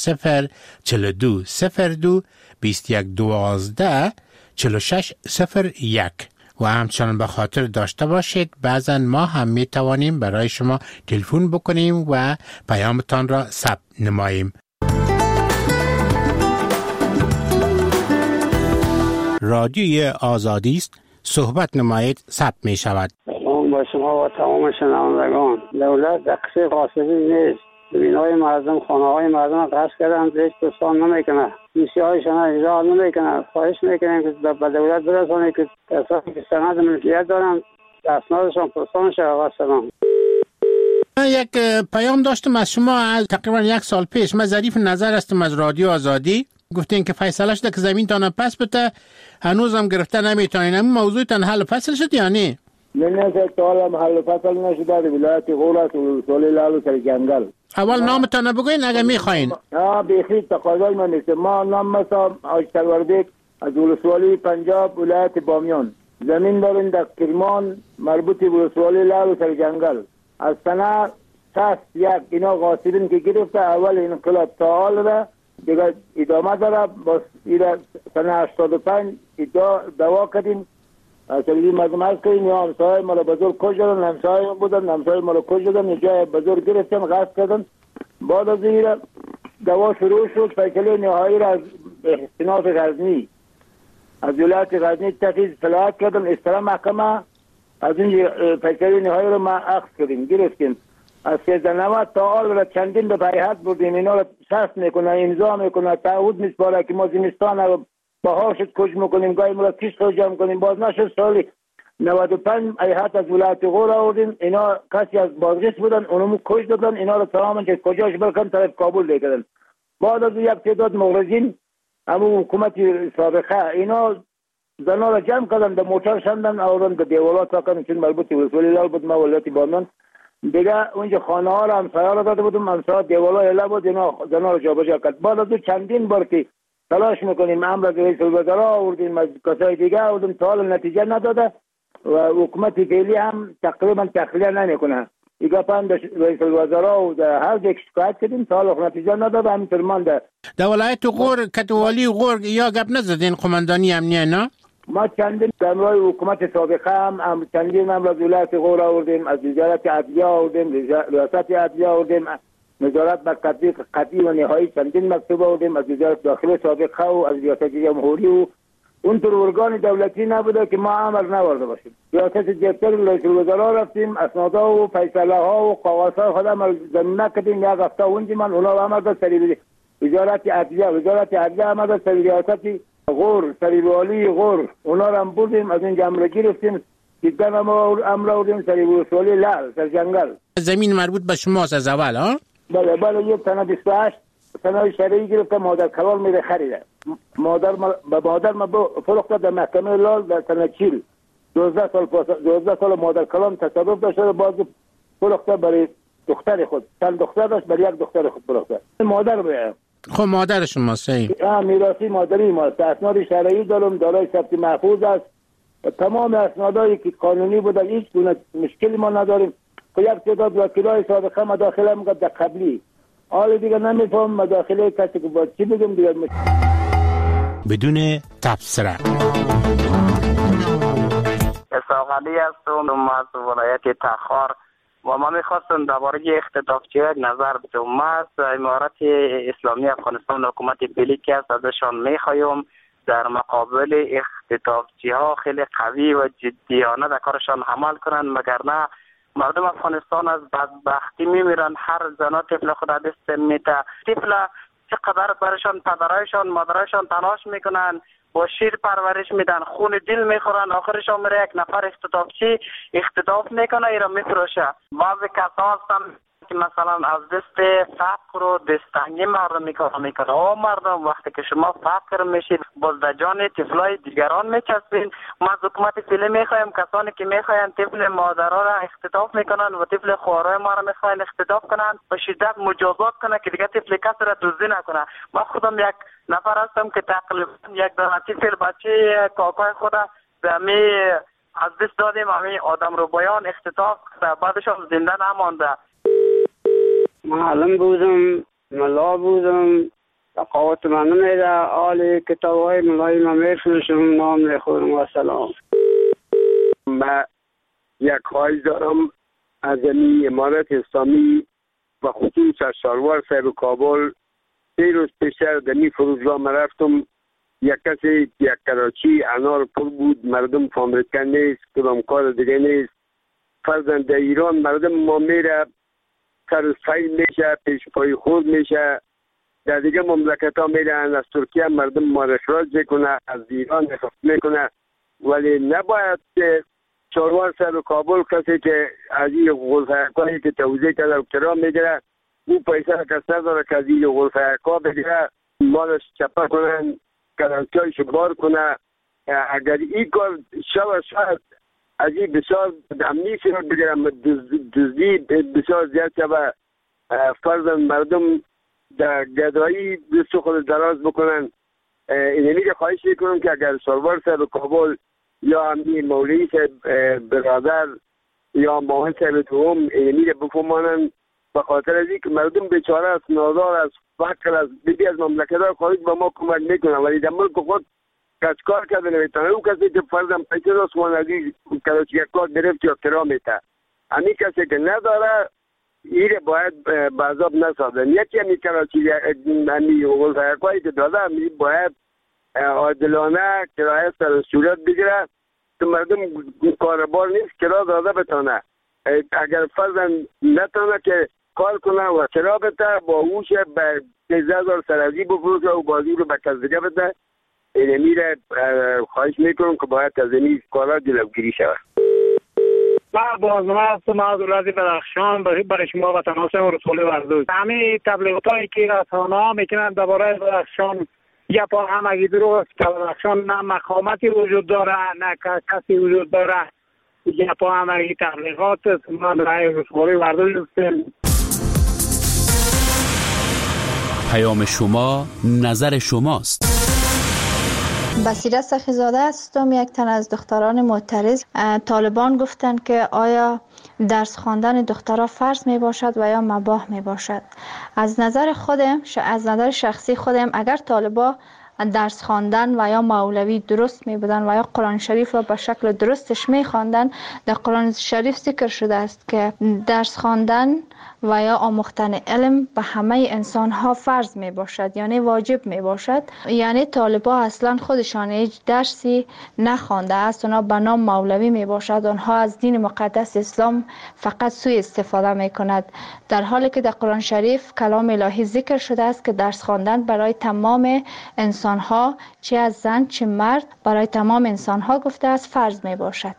004202 2112 4601. و همچنان به خاطر داشته باشید بعضا ما هم می توانیم برای شما تلفن بکنیم و پیامتان را ثبت نماییم. رادیوی آزادی است، صحبت نمایید، ثبت می شود. سلام با شما و تمام شنوندگان. دولت در قصه غاصبی نیست. زمین‌های مردم، خانه‌های مردم غصب کردن، هیچ دوستان نمیکنه. دوستی‌هایشان اجرا نمیکنه. خواهش میکنیم که به دولت برسانه که کسانی که سند ملکیت دارن اسنادشان پرسان شود. و سلام. من یک پیام داشتم از شما از تقریبا 1 سال پیش. من ظریف نظر هستم از رادیو آزادی. گفتین که فیصله شده که زمین تان پس بده، هنوزم گرفته نمیتونین. این موضوع تان حل فصل شد یا نه؟ نه تا حل فصل نشده. در ولایت غور است و سولی لالو سر جنگل. اول نامتان بگوین اگه میخواین. بیخی تقاضای من نیست. ما نام مثلا حاج سروردیک از ولسوالی پنجاب ولایت بامیان. زمین داریم در کرمان مربوط به ولسوالی لالو سر جنگل. از سنه 61 اینا غاصبین که گرفته اول انقلاب تا حال را دیگه ادامه داره. باز ایره سنه 85 دوا کردیم سلیدی مردم هست کنیم یا همسای مالا بزرگ کش دادن، همسای بودن، همسای مالا کش دادن، جای بزرگ گرفتن غصب کردن. بعد از ایره دوا شروع شد. فیصله نهایی را از استیناف غزنی از ولایت غزنی تفیز صلاحیت کردن. استرا محکمه از این فیصله نهایی را ما اخذ کردیم گرفتیم. از 1390 تا حال را چندین به بیعت بردیم. اینا را شست میکنه، امضا میکنه، تعهد میسپاره که ما زمستان رو بهار شد کش میکنیم، گاهی ما را کشت رو جمع کنیم. باز نشد. سال 95 ایحات از ولایت غور آوردیم. اینا کسی از بازرس بودن، اونمو کش دادن. اینا را تماما که کجاش برکن طرف کابل دیگرن. بعد از یک تعداد مغرضین همون حکومت سابقه اینا زنا را جمع کردن، به موتر شندن آوردن به دیوالات راکن چون مربوط به ولی لال بود. ما ولایت بامیان دیگه اونجا خانه ها را همسایه را داده بودم. همسایه دیوالا اله بود. اینا زنا را جابجا کرد. بعد از چندین بار که تلاش میکنیم امر از رئیس الوزراء آوردیم، از کسای دیگه آوردیم، تا حال نتیجه نداده و حکومت فعلی هم تقریبا تخلیه نمیکنه. ایگا پند رئیس الوزراء و هر یک شکایت کردیم تا حال نتیجه نداده. همینطور مانده. در ولایت غور کتوالی غور یا گپ نزدین قماندانی امنیه نه؟ ما چندین امرای حکومت سابقه هم چندین امر از ولایت غور آوردیم، از وزارت عدلیه آوردیم، ریاست عدلیه آوردیم، نظارت بر تطبیق قطعی و نهایی چندین مکتوب آوردیم، از وزارت داخله سابقه و از ریاست جمهوری و اونطور ارگان دولتی نبوده که ما امر نورده باشیم. ریاست جبتر رئیس الوزراء رفتیم، اسنادها و فیصله ها و کاغذها خودم زمینه کردیم. یک هفته اونجا من اونا امر داد سری وزارت عدلیه امر داد سری ریاست غور، سری والی غور اونا رو هم بردیم. از اینجا امر گرفتیم. دیدن امر آوردیم سری ولسوالی لال سر جنگل. زمین مربوط به شماست از اول ها؟ بله یک سنه 28 سنه شرعی گرفته. مادر کلال میره خریده. مادر ما فروخته در محکمه لال در سنه 40. 12 سال مادر کلام تصرف داشته. باز فروخته برای دختر خود. چند دختر داشت، برای یک دختر خود فروخته. مادر بیه. خب مادر شما صحیح. میراثی مادری ماست. اسناد شرعی دارم، دارای ثبت محفوظ است. تمام اسنادایی که قانونی بوده هیچ گونه مشکلی ما نداریم. که یک تعداد وکیلای سابقه مداخله میکنه در قبلی. حالا دیگه نمیفهم مداخله کسی که باید چی بگم دیگه. بدون تبصره. اسحاق علی هستم از ولایت تخار و ما میخواستم درباره اختطافچی نظر بدم. ما از امارت اسلامی افغانستان حکومت فعلی که است ازشان میخوایم در مقابل اختطافچی ها خیلی قوی و جدیانه در کارشان عمل کنند، مگر نه مردم افغانستان از بدبختی میمیرن. هر زنا طفل خود دست میته. طفل چقدر برشان پدرایشان مادرایشان تلاش میکنن، با شیر پرورش میدن، خون دل میخورن، آخرشان میره یک نفر اختطاف میکنه، ایرا میفروشه. بعضی کسا هستن که مثلا از دست فقر و دستنگی مردم میکنه. او مردم وقتی که شما فقر میشید باز در جان طفلای دیگران میچسبین. ما از حکومت فعلی میخوایم کسانی که میخواین طفل مادرها را اختطاف میکنن و طفل خوارای ما را میخواین اختطاف کنن به شدت مجازات کنه که دیگه طفل کسی را دزدی نکنه. ما خودم یک نفر هستم که تقریبا یک دانه طفل بچه کاکای خود می از دست دادیم. همین آدم رو بیان اختطاف بعدشان زنده نمانده. معلم بودم، ملا بودم، تقاوت من نمیده. آلی کتاب های ملای من میفروشم، نام میخورم و سلام. من یک خواهش دارم از امارت اسلامی و خصوص از شاروار صاحب کابل. 3 روز پیشتر در این فروشگاه من رفتم، یک کسی یک کراچی انار پر بود. مردم فامیلیکن نیست، کدام کار دیگه نیست. فرضاً در ایران مردم ما میره سر سیل میشه، پیش پای خود میشه. در دیگه مملکت ها میرن، از ترکیه مردم ما را اخراج میکنه، از ایران اخراج میکنه. ولی نباید که چهار سر کابل کسی که از این غلفه‌کایی که توضیح کرده و کرام میگیره، اون پیسه را کس نداره که از این غلفه‌کا بگیره، مالش چپه کنن، کرانسیایش بار کنه. اگر این کار شاید از این بسیار امنیتی رو بگیرم، دزدی بسیار زیاد شده، فرضاً مردم در گدایی دست خود دراز بکنن. اینمی که خواهش میکنم که اگر سرور صاحب کابل یا همین مولوی صاحب برادر یا ماهن صاحب دوم اینمی که بفهمانن، به خاطر از اینکه مردم بیچاره است، نادار است، فقر است، بیدی از مملکت ها خارج به ما کمک میکنن، ولی در ملک خود کار کرده نمیتونه. اون کسی که فرضاً پیسه راست خوانگی کراچی کار گرفت یا کرا میته، همین کسی که نداره ایره باید به عذاب نسازن. یکی همی کراچی همی غلفه‌کایی که داده همی باید عادلانه کرایه سر صورت بگیره تو مردم کاربار نیست کرا داده بتانه. اگر فرضاً نتانه که کار کنه و کرا بته با اوش به 13,000 سرازی بفروشه و بازی رو به کس دیگه بته. این میره خواهش میکنم که باید از این کارا جلوگیری شود. من بازنامه هستم از ولایت بدخشان برای شما و تماشای رسول وردوز. همه تبلیغات هایی که رسانه ها میکنن درباره بدخشان یا پا همگی دروغ است که بدخشان نه مقامتی وجود داره نه کسی وجود داره، یا پا همگی تبلیغات است. من برای رسول وردوز هستم. پیام شما نظر شماست. بصیره سخیزاده هستم، یک تن از دختران معترض. طالبان گفتند که آیا درس خواندن دخترها فرض می باشد و یا مباح می باشد. از نظر شخصی خودم اگر طالبا درس خواندن و یا مولوی درست می بودن و یا قرآن شریف را به شکل درستش می خواندن، در قرآن شریف ذکر شده است که درس خواندن و یا آموختن علم به همه انسان ها فرض می باشد، یعنی واجب می باشد. یعنی طالبا اصلا خودشان هیچ درسی نخوانده است، اونا به نام مولوی می باشد، آنها از دین مقدس اسلام فقط سوء استفاده می کند، در حالی که در قرآن شریف کلام الهی ذکر شده است که درس خواندن برای تمام انسان ها، چه از زن چه مرد، برای تمام انسان ها گفته است فرض می باشد.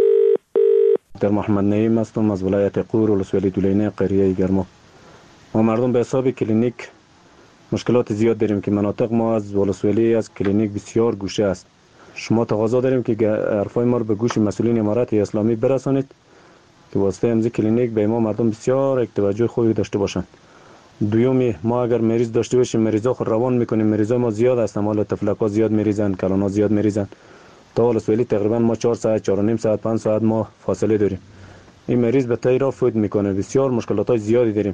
در محمد نعیم هستم از ولایت قور ولسوالی دولینه قریه گرما. ما مردم به حساب کلینیک مشکلات زیاد داریم که مناطق ما از ولسوالی از کلینیک بسیار گوشه است. شما تقاضا داریم که حرفای ما رو به گوش مسئولین امارت اسلامی برسانید که واسطه امضای کلینیک به ما مردم بسیار توجه خوبی داشته باشند. دومی، ما اگر مریض داشته باشیم مریضا خود روان میکنیم، مریضا ما زیاد هستن، مال تفلکا زیاد میریزن، کلانا زیاد میریزن. تا ولسوالی تقریبا ما 4 ساعت 4.5 ساعت 5 ساعت ما فاصله داریم. این مریض به تیرا فوت میکنه، بسیار مشکلات زیادی داریم.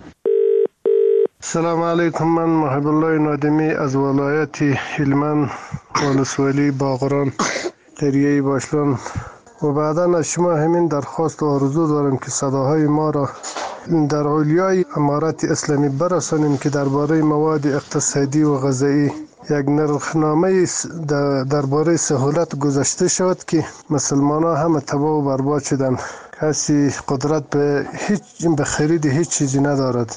سلام علیکم، من محب الله نادمی از ولایت هلمند ولسوالی باغران قریه باشلان و بعدا از شما همین درخواست و آرزو دارم که صداهای ما را در علیای امارت اسلامی برسانیم که درباره مواد اقتصادی و غذایی یک نرخنامه درباره سهولت گذاشته شد که مسلمان ها همه تباه و برباد شدن، کسی قدرت به خرید هیچ چیزی ندارد.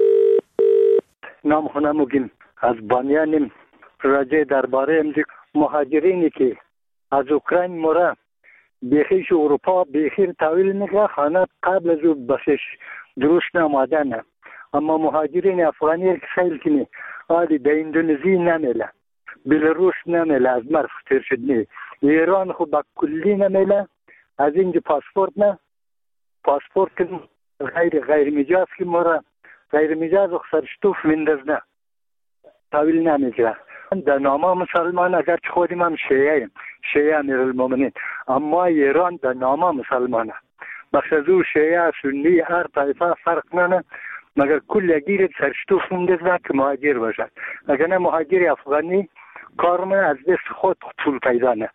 نام خونمگیم از بانیانیم. راجع درباره مهاجرینی که از اوکراین مورا بیخیش اروپا بیخیر تحویل میگه، خانه قبل از او بسش درست نمادن، اما مهاجرین افغانی که سیل کنی آلی در اندونزی نمیله، بلاروس نمیله، از مرف تیر شد نی، ایران خود با کلی نمیله، از اینجا پاسپورت نه، پاسپورت که غیر مجاز که مورا غیر مجاز و سرشتوف مندز نه تحویل نمیگه. در نامه مسلمان اگر خودیم هم شیعه امیر المومنین، اما ایران در نامه مسلمانه، بخش از او شیعه سنی هر طایفه فرق ننه، مگر کل گیرد سرشتوف مندز نه که مهاجر باشد. اگر نه مهاجر افغانی کارم از دست خود طول پیدا نه.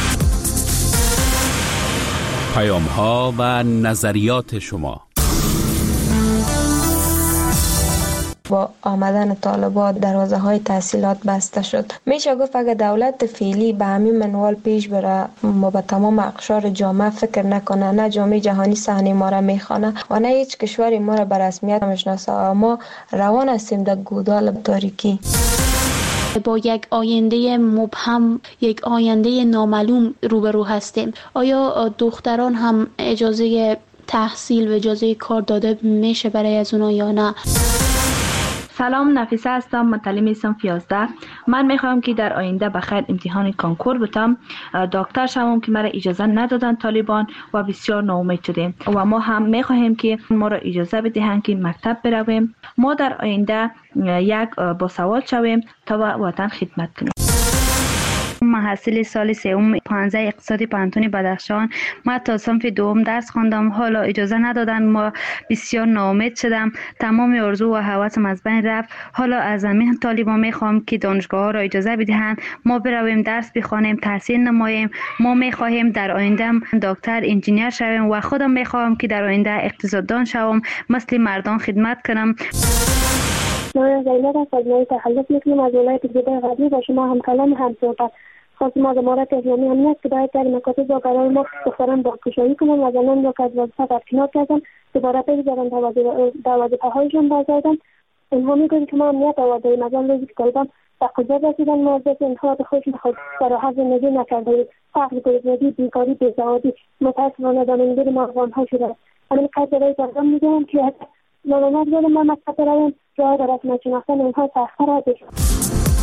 پیام ها و نظریات شما. با آمدن طالبان دروازه های تحصیلات بسته شد. میشه گفت اگر دولت فعلی به همین منوال پیش بره و به تمام اقشار جامعه فکر نکنه، نه جامعه جهانی صحنه ما را میخوانه و نه هیچ کشوری ما را به رسمیت میشناسه، ما روان هستیم در گودال تاریکی. با یک آینده مبهم، یک آینده نامعلوم روبرو هستیم. آیا دختران هم اجازه تحصیل و اجازه کار داده میشه برای از اونا یا نه؟ سلام، نفیسه هستم، متعلم صنف 11. من میخوام که در آینده بخیر امتحان کنکور بتم، دکتر شوم که مرا اجازه ندادن طالبان و بسیار ناامید شدیم و ما هم میخواهیم که ما را اجازه بدهند که مکتب برویم، ما در آینده یک باسواد شویم تا وطن خدمت کنیم. محصل سال سوم 15 اقتصادی پانتون بدخشان. من تا صنف دوم درس خواندم، حالا اجازه ندادن، ما بسیار ناامید شدم، تمام آرزو و هوسم از بین رفت. حالا از همین طالبان میخوام که دانشگاه ها را اجازه بدهند ما برویم درس بخوانیم، تحصیل نماییم. ما میخواهیم در آینده دکتر، انجینیر شویم و خودم میخوام که در آینده اقتصاددان شوم، مثل مردان خدمت کنم. من زینب از تخلص میکنم از ولایت جده غربی و شما هم کلام هم صحبت. خواستم از امارات اسلامی امنیت که باید در مکاتب و برای ما دختران بازگشایی کنم و زنان را که از وظیفه برکنار کردن دوباره بگذارن در وظیفه‌هایشان بازگردن. اینها میگویند که ما امنیت آورده‌ایم، از آن روزی که طالبان به قدرت رسیدن ما از دست اینها به خودشون فراحت زندگی نکرده‌ایم. فقر، گرسنگی، بیکاری، بیسوادی متأسفانه دامنگیر ما افغان‌ها شده است. همین قدر برای مردم میگویم که ناممد بودم ما مکتب برویم، راه در رسم شناختن اینها سخت‌تر بشه.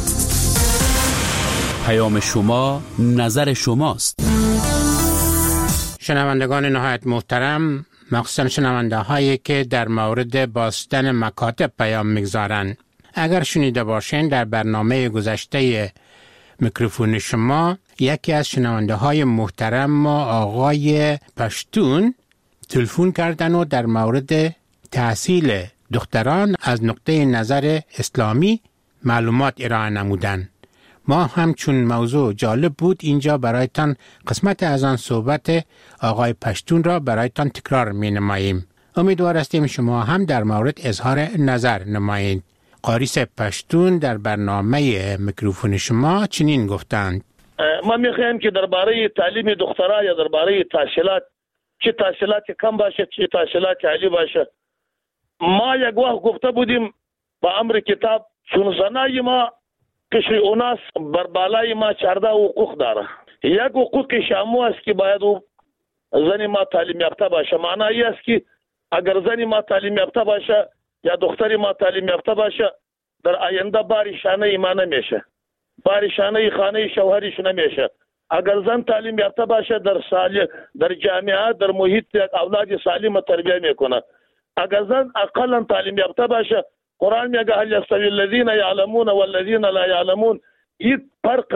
پیام شما، نظر شماست. شنوندگان نهایت محترم، مخصوصا شنونده هایی که در مورد باستن مکاتب پیام میگذارن، اگر شنیده باشین در برنامه گذشته میکروفون شما یکی از شنونده های محترم ما آقای پشتون تلفن کردن و در مورد تحصیل دختران از نقطه نظر اسلامی معلومات ارائه نمودن. ما هم چون موضوع جالب بود اینجا برایتان قسمت از آن صحبت آقای پشتون را برایتان تکرار می نماییم. امیدوار هستیم شما هم در مورد اظهار نظر نمایید. قاریس پشتون در برنامه میکروفون شما چنین گفتند: ما میخوایم که درباره تعلیم دخترها یا درباره تحصیلات، چه تحصیلات کم باشه چه تحصیلات عالی باشه، ما یک وقت گفته بودیم با امر کتاب چون زنای ما کشی اوناس بر بالای ما 14 حقوق داره. یک حقوق شامو است که باید زن ما تعلیم یافته باشه. معنی است که اگر زن ما تعلیم یافته باشه یا دختری ما تعلیم یافته باشه در آینده باری شانه ما نمیشه، باری شانه خانه شوهرش نمیشه. اگر زن تعلیم یافته باشه در جامعه در محیط اولاد سالم تربیت میکنه. اگر زن اقلا تعلیم یافته باشه، قرآن میگه هل یستوی الذین یعلمون والذین لا یعلمون، این فرق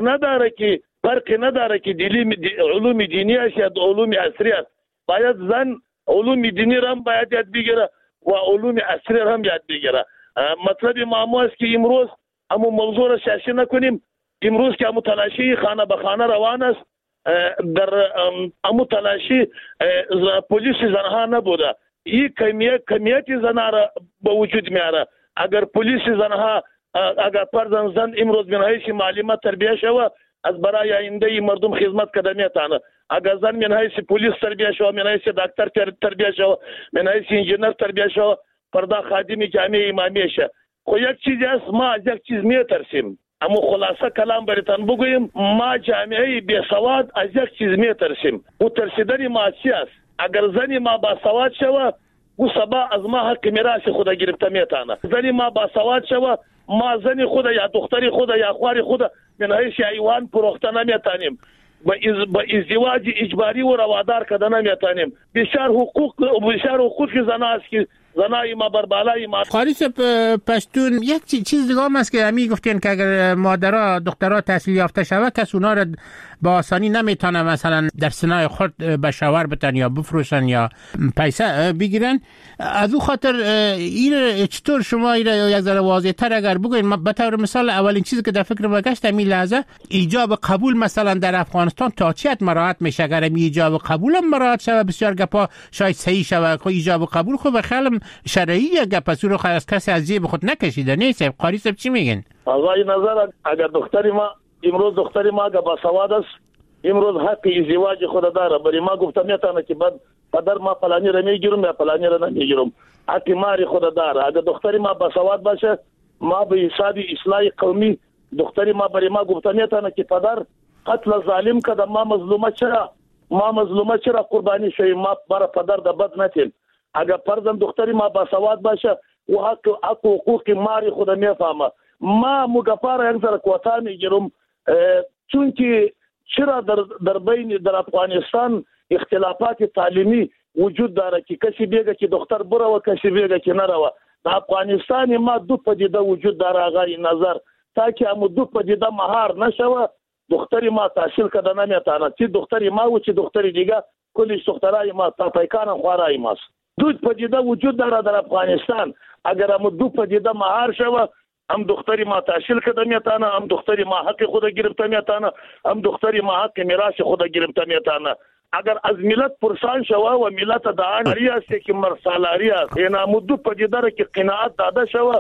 نداره که علوم دینی است یا علوم عصری است. باید زن علوم دینی را هم باید یاد بگیره و علوم عصری را هم یاد بگیره. مطلب ما است که امروز همون موضوع را سیاسی نکنیم. امروز که همون تلاشی خانه به خانه روان است، در همون تلاشی پلیس زنها نبوده. این کمیت زنها را به وجود میاره. اگر پلیس زنها اگر پردن زن امروز من حیث معلمه تربیه شوه از برای آینده مردم خدمت کرده میتونه. اگر زن من حیث پلیس تربیه شوه، من حیث دکتر تربیه شوه، من حیث انجینر تربیه شوه، پردا خادم جامعه امامیه شه. خو یک چیزی است، ما از یک چیز میترسیم. اما خلاصه کلام براتون بگویم، ما جامعه بی سواد از یک چیز میترسیم. او ترسیدن ما چی است؟ اگر زنی ما با سواد شوه او سبا از ما حق میراث خود گرفته میتونه. زنی ما با سواد شوه ما زنی خود یا دختری خود یا خوار خود من حیث ایوان پروخته نمیتونیم، با ازدواج اجباری و روادار کده نمیتونیم. بسیار حقوق زن است که زنای ما بر بالای ما. قاریس پشتون، یک چیز دیگه هم است که همی گفتین که اگر مادرها دخترها تحصیل یافته شوه کس اونا را با آسانی نمیتونه مثلا در سنای خود به شوهر بتن یا بفروشن یا پیسه بگیرن. از او خاطر این چطور شما این یک ذره واضح تر اگر بگوین؟ به طور مثال اولین چیزی که در فکر ما گشت همین لحظه ایجاب قبول مثلا در افغانستان تا چه حد مراعات میشه؟ اگر ایجاب قبول هم مراعات شوه بسیار گپا شاید صحیح شوه. خب ایجاب قبول خب بخیالم شرعی گپ رو از کسی از جیب خود نکشیده نیست. قاری صاحب چی میگن؟ آقای نظر اگر دختری ما امروز دختری ما با سواد است، امروز حق ازدواج خود داره، برای ما گفتم میتونه که بعد پدر ما فلانی رو میگیرم یا فلانی رو نمیگیرم، حق ماری خود داره. اگر دختری ما با سواد باشه، ما به حساب اصلاح قومی دختری ما برای ما گفتم میتونه که پدر قتل ظالم کده، ما مظلومه چرا قربانی شویم، ما برای پدر د بد نتیم. اگر فرضاً دختری ما با سواد باشه و حق حقوق ماری خود میفهمه، ما مگفار یک ذره کوتا میگیرم، چون که چرا در بین در افغانستان اختلافات تعلیمی وجود داره که کسی بیگه که دختر بره و کسی بیگه که نره. در افغانستان ما دو پدیده وجود داره آقای نظر، تا که هم دو پدیده مهار نشوه دختری ما تحصیل کده نمیتانه، چی دختری ما و چی دختری دیگه کلیش دخترای ما تا پیکان خوارای ماست. دو پدیده وجود داره در افغانستان، اگر هم دو پدیده مهار شوه، هم دختری ما تحصیل کده میتانه، هم دختری ما حق خود گرفته میتانه، هم دختری ما حق میراث خود گرفته میتانه. اگر از ملت پرسان شوه و ملت دعانی است که مرسالاری است، این هم دو پدیده را که قناعت داده شوه،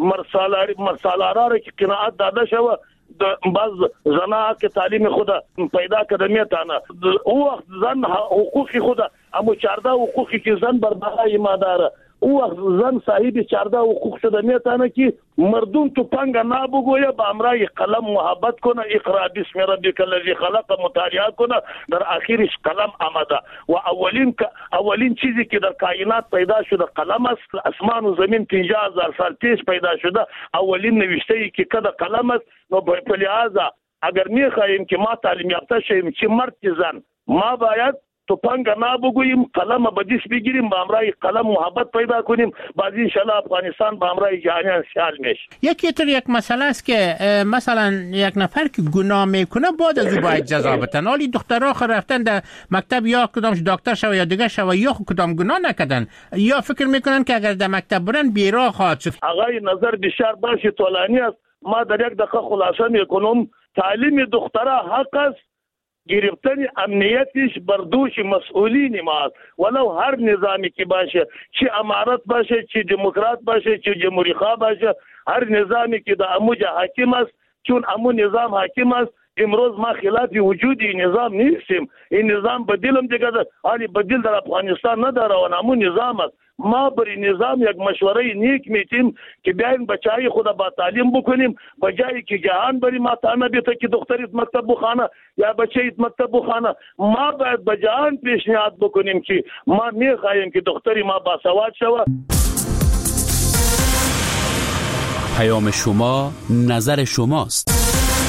مرسالارا را که قناعت داده شوه، بعض زنها که تعلیم خود پیدا کرده میتانه، او وقت زن حقوقی خود اما 14 حقوقی که زن بر بالای ما داره، او وقت زن صاحب 14 حقوق شده میتانه که مردم تو پنگ نابگویه، با امرای قلم محبت کنه، اقرا بسم ربک الذی خلق مطالعه کنه، در آخرش قلم آمده و اولین چیزی که در کائنات پیدا شده قلم است. اسمان و زمین 50,000 سال پیش پیدا شده، اولین نوشته ای که کده قلم است. و به لحاظا اگر میخواهیم که ما تعلیم یافته شویم، چه مرد چه زن، ما باید تو پنگ نابگوییم، قلم به دست بگیریم، با امرای قلم محبت پیدا کنیم، بعد انشالله افغانستان با امرای جهانیان سیال میشه. یک مسئله است که مثلا یک نفر که گناه میکنه بعد از او باید جزا بتن، حالی دخترها رفتن در مکتب یا کدامش دکتر شوه یا دیگه شوه یا کدام گناه نکردن، یا فکر میکنن که اگر در مکتب برن بیراه خواهد شد. آقای نظر بسیار باش طولانی است، ما در یک دقیقه خلاصه میکنم. تعلیم دخترها حق است، گرفتن امنیتش بر دوش مسئولین ما، ولو هر نظامی که باشه، چه امارت باشه، چه دموکرات باشه، چه جمهوری خواه باشه، هر نظامی که در اموج حاکم است، چون امو نظام حاکم است. امروز ما خلاف وجود این نظام نیستیم، این نظام بدیلم دیگه حالی بدیل در افغانستان نداره و امو نظام است. ما بر نظام یک مشوره نیک میتیم که بیاین بچهای خود با تعلیم بکنیم، بجایی که جهان بری ما تانه بیته که دختریت مکتب بخانه یا بچهیت مکتب بخانه، ما باید به جهان پیشنهاد بکنیم که ما میخواهیم که دختری ما باسواد شوه. پیام شما نظر شماست.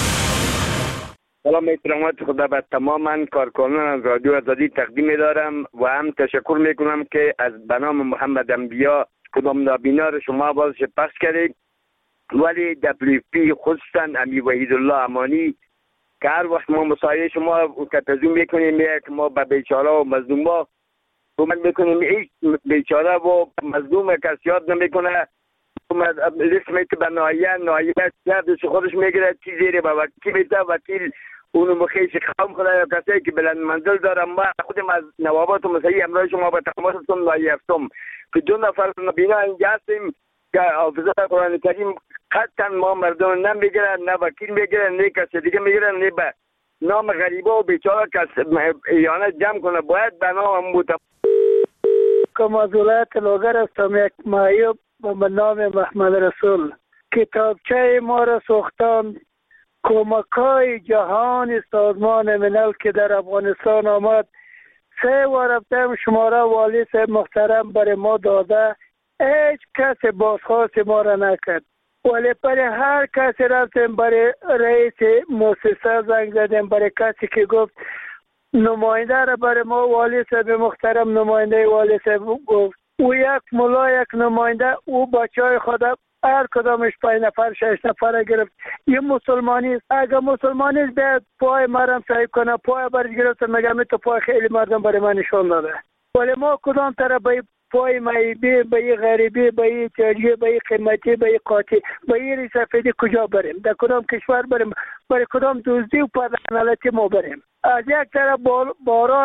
سلام احترامات خدا به تماما کارکنان رادیو آزادی تقدیم می‌دارم و هم تشکر میکنم که از بنام محمد انبیا کدام نابینا رو شما بازش پخش کردید، ولی WP خصوصا امی وحید الله امانی که هر وقت ما مسایه شما کتزو میکنیم که ما به بیچاره و مظلوم کمک میکنیم، هیچ بیچاره و مظلوم کسی یاد نمیکنه، رسمی که به نایه شهدش خودش میگیره، چیزی رو به وکیل بیده، وکیل اونو مخیش قوم خدا یا کسی که بلند منزل دارم. ما خودم از نوابات و مسیحی امرای شما به تماسستم نایفتم که 2 نفر نبینا اینجا هستیم که حافظه قرآن کریم قطعا ما مردم نمیگیرن، نه وکیل میگیرن، نه کسی دیگه میگیرن، نه به نام غریبه و بیچاره کس ایانت جمع کنه. باید به نام هم بودم که از ولایت لوگر هستم، یک معیوب به نام محمد رسول. کتابچه ما را ساختم، کمک‌های جهان سازمان ملل که در افغانستان آمد 3 بار رفتم، شماره والی صاحب محترم برای ما داده، هیچ کس بازخواست ما را نکرد، ولی برای هر کسی رفتیم، برای رئیس مؤسسه زنگ زدیم، برای کسی که گفت نماینده را برای ما والی صاحب محترم نماینده والی صاحب گفت، او یک ملا یک نماینده، او بچهای خود هر کدامش 5 نفر 6 نفر گرفت. یه مسلمانی است، اگه مسلمانی است بیاد پای مرم صاحب کنه، پای برش گرفت، میگم تو پای خیلی مردم برای من نشان داده، ولی ما کدام طرف به پای معیبی، به این غریبی، به این تاجی، به این قیمتی، به این قاطی، به این سفیدی کجا بریم؟ در کدام کشور بریم؟ برای کدام دزدی و پدرنالتی ما بریم؟ از یک طرف باران است،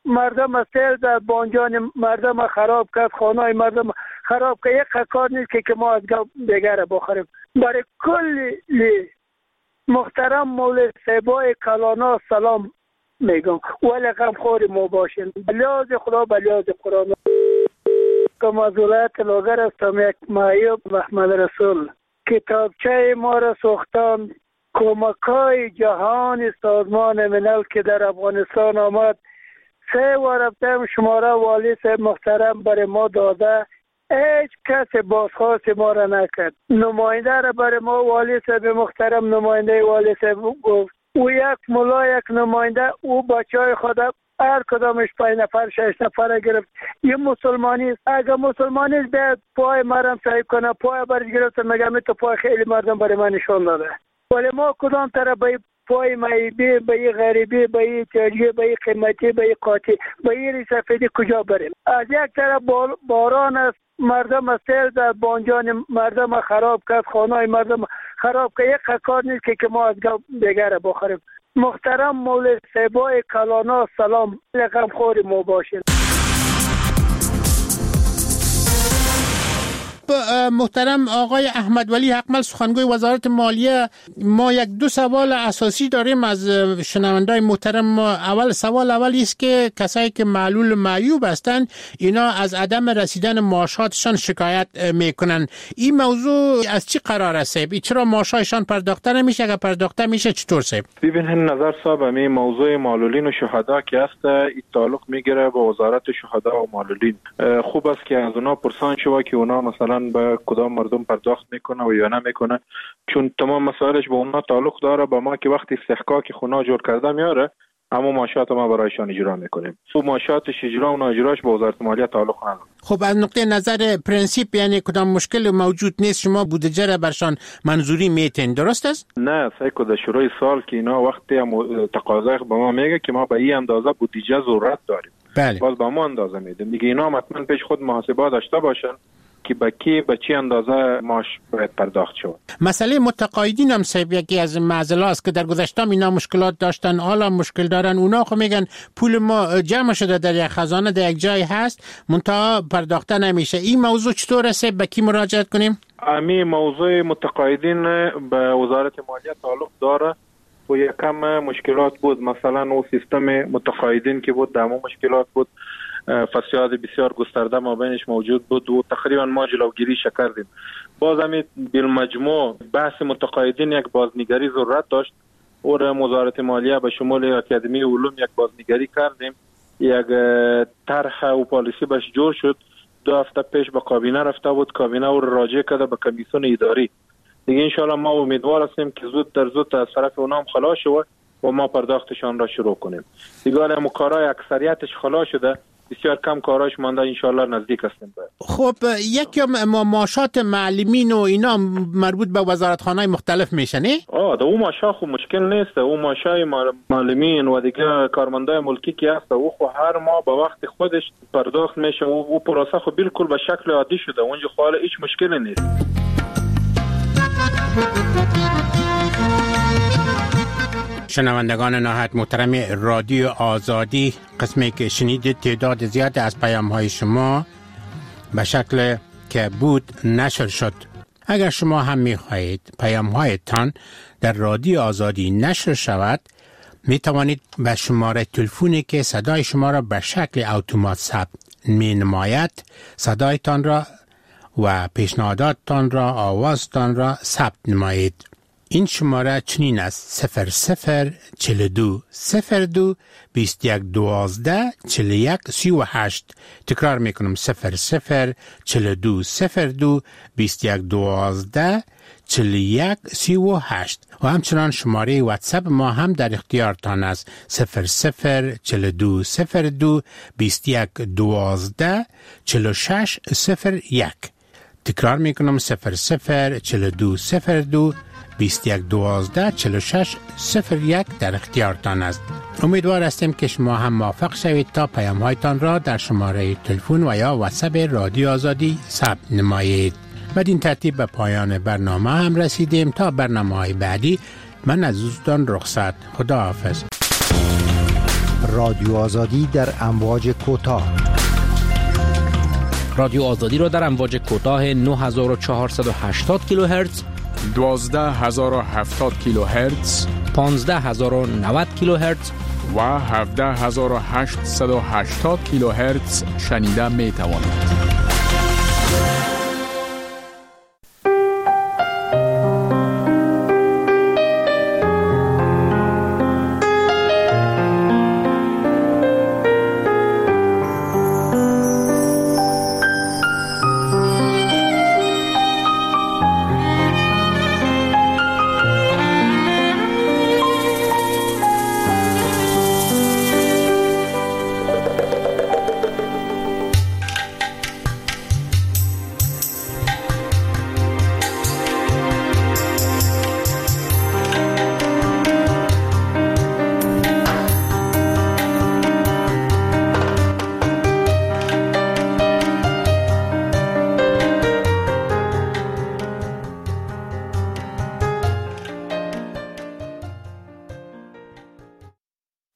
مردم سیل زد، بانجان مردم خراب کرد، خانه مردم خراب کرد. یک کار نیست که ما از دیگر بخوریم. برای کل محترم مولوی صاحبای کلانا سلام میگم، ولی غمخوار ما باشین. بلیاز خدا بلیاز قرآن. کم از ولایت لاغر هستم، یک معیوب محمد رسول. کتابچه ما را ساختم، کمکای جهان سازمان ملل که در افغانستان آمد. 3 رفتم شماره والی صاحب محترم برای ما داده، هیچ کس بازخواست ما را نکرد. نماینده را برای ما والی صاحب محترم، نماینده والی صاحب گفت او یک ملا یک نماینده، او بچه های خود هر کدامش 5 نفر 6 نفر گرفت. یه مسلمانی است، اگر مسلمانی است بیاد پای مرم صاحب کنه، پای برش گرفت میگم تو پای خیلی مردم برای من نشان داده. ولی ما کدام طرف به پای معیبی، به این غریبی، به این تاجی، به این قیمتی، به این قاطی، به این سفیدی کجا بریم؟ از یک طرف باران است، مردم سیل زد، بانجان مردم خراب کرد، خانه مردم خراب کرد. یک کار نیست که ما از دیگر بخوریم. محترم مولوی صاحبای کلانا سلام، غمخوار ما باشین. محترم آقای احمد ولی حقمل سخنگوی وزارت مالیه، ما 1-2 سوال اساسی داریم از شنوندای محترم. ما سوال اولی است که کسایی که معلول معیوب هستند اینا از عدم رسیدن معاشاتشان شکایت میکنن. این موضوع از چی قرار است؟ چرا معاشاتشان پرداخته نمیشه؟ اگر پرداخته میشه چطور است؟ ببینید نظر صاحب، این موضوع معلولین و شهدا که است این تعلق میگیره به وزارت شهدا و معلولین. خوب است که از اونا پرسان شوه که اونا مثلا به کدام مردم پرداخت میکنه و یا نمیکنه، چون تمام مسائلش به اونا تعلق داره. با ما که وقتی استحقاقی خونه جور کرده میاره، اما معاشات ما برایشان اجرا میکنیم. و معاشاتش اجرا و ناجراش به وزارت مالیه تعلق نداره. خب از نقطه نظر پرنسیپ یعنی کدام مشکل موجود نیست، شما بودجه را برشان منظوری میتین، درست است؟ نه، سعی در شروع سال که اینا وقتی تقاضای به ما میگه که ما به این اندازه بودجه ضرورت داریم، بله، باز به ما اندازه میدیم دیگه. اینا حتما پیش خود محاسبه داشته باشن که به چی اندازه معاش باید پرداخت شود. مسئله متقاعدین هم صاحب یکی از معضلات است که در گذشته اینا مشکلات داشتن، حالا مشکل دارن. اونا خب میگن پول ما جمع شده در یک خزانه در یک جای هست منتها پرداخته نمیشه. این موضوع چطور است؟ به کی مراجعت کنیم؟ همین موضوع متقاعدین به وزارت مالیه تعلق داره و یکم مشکلات بود. مثلا او سیستم متقاعدین که بود دمو مشکلات بود، فساد بسیار گسترده ما بینش موجود بود و تقریبا ما جلوگیری کردیم. باز همین بالمجموع بحث متقاعدین یک بازنگری ضرورت داشت و وزارت مالیه به شمول اکادمی علوم یک بازنگری کردیم، یک طرح و پالیسی بهش جور شد. 2 هفته پیش به کابینه رفته بود، کابینه او راجع کرده به کمیسیون اداری. دیگه انشالله ما امیدوار هستیم که زود در زود از طرف اونا هم خلاص شود و ما پرداختشان را شروع کنیم. دیگه هم کارهای اکثریتش خلاص شده، بسیار کم کاراش مانده، انشالله نزدیک هستیم. خب یکی معاشات معلمین و اینا مربوط به وزارتخانه‌های مختلف میشه نه؟ اون معاشات خب مشکل نیست. اون معاشای معلمین و دیگه کارمندای ملکی که هست او خب هر ماه به وقت خودش پرداخت میشه و او پروسه خب بالکل به شکل عادی شده، اونجا خاله هیچ مشکلی نیست. شنوندگان نهایت محترم رادیو آزادی، قسمی که شنیدید تعداد زیاد از پیام‌های شما به شکل که بود نشر شد. اگر شما هم می‌خواهید پیام‌هایتان در رادیو آزادی نشر شود، می توانید به شماره تلفنی که صدای شما را به شکل اتومات ثبت می‌نماید صدایتان را و پیشنهاداتتان را، آوازتان را ثبت نمایید. این شماره چنین است: 0042 02 21 12 41 38. تکرار میکنم: 0042 02 21 12 41 38. و همچنان شماره واتساپ ما هم در اختیارتان است: 0042 02 21 12 46 01. تکرار میکنم: 0042 02 21 12 46 01 در اختیارتان است. امیدوار هستیم که شما هم موافق شوید تا پیام هایتان را در شماره تلفن و یا واتساپ رادیو آزادی ثبت نمایید. بدین ترتیب به پایان برنامه هم رسیدیم. تا برنامه های بعدی من از دوستان رخصت. خدا حافظ. رادیو آزادی در امواج کوتاه. رادیو آزادی را در امواج کوتاه 9480 کیلوهرتز، 12070 کیلوهرتز، 15090 کیلوهرتز و 17880 کیلوهرتز شنیده می توانید.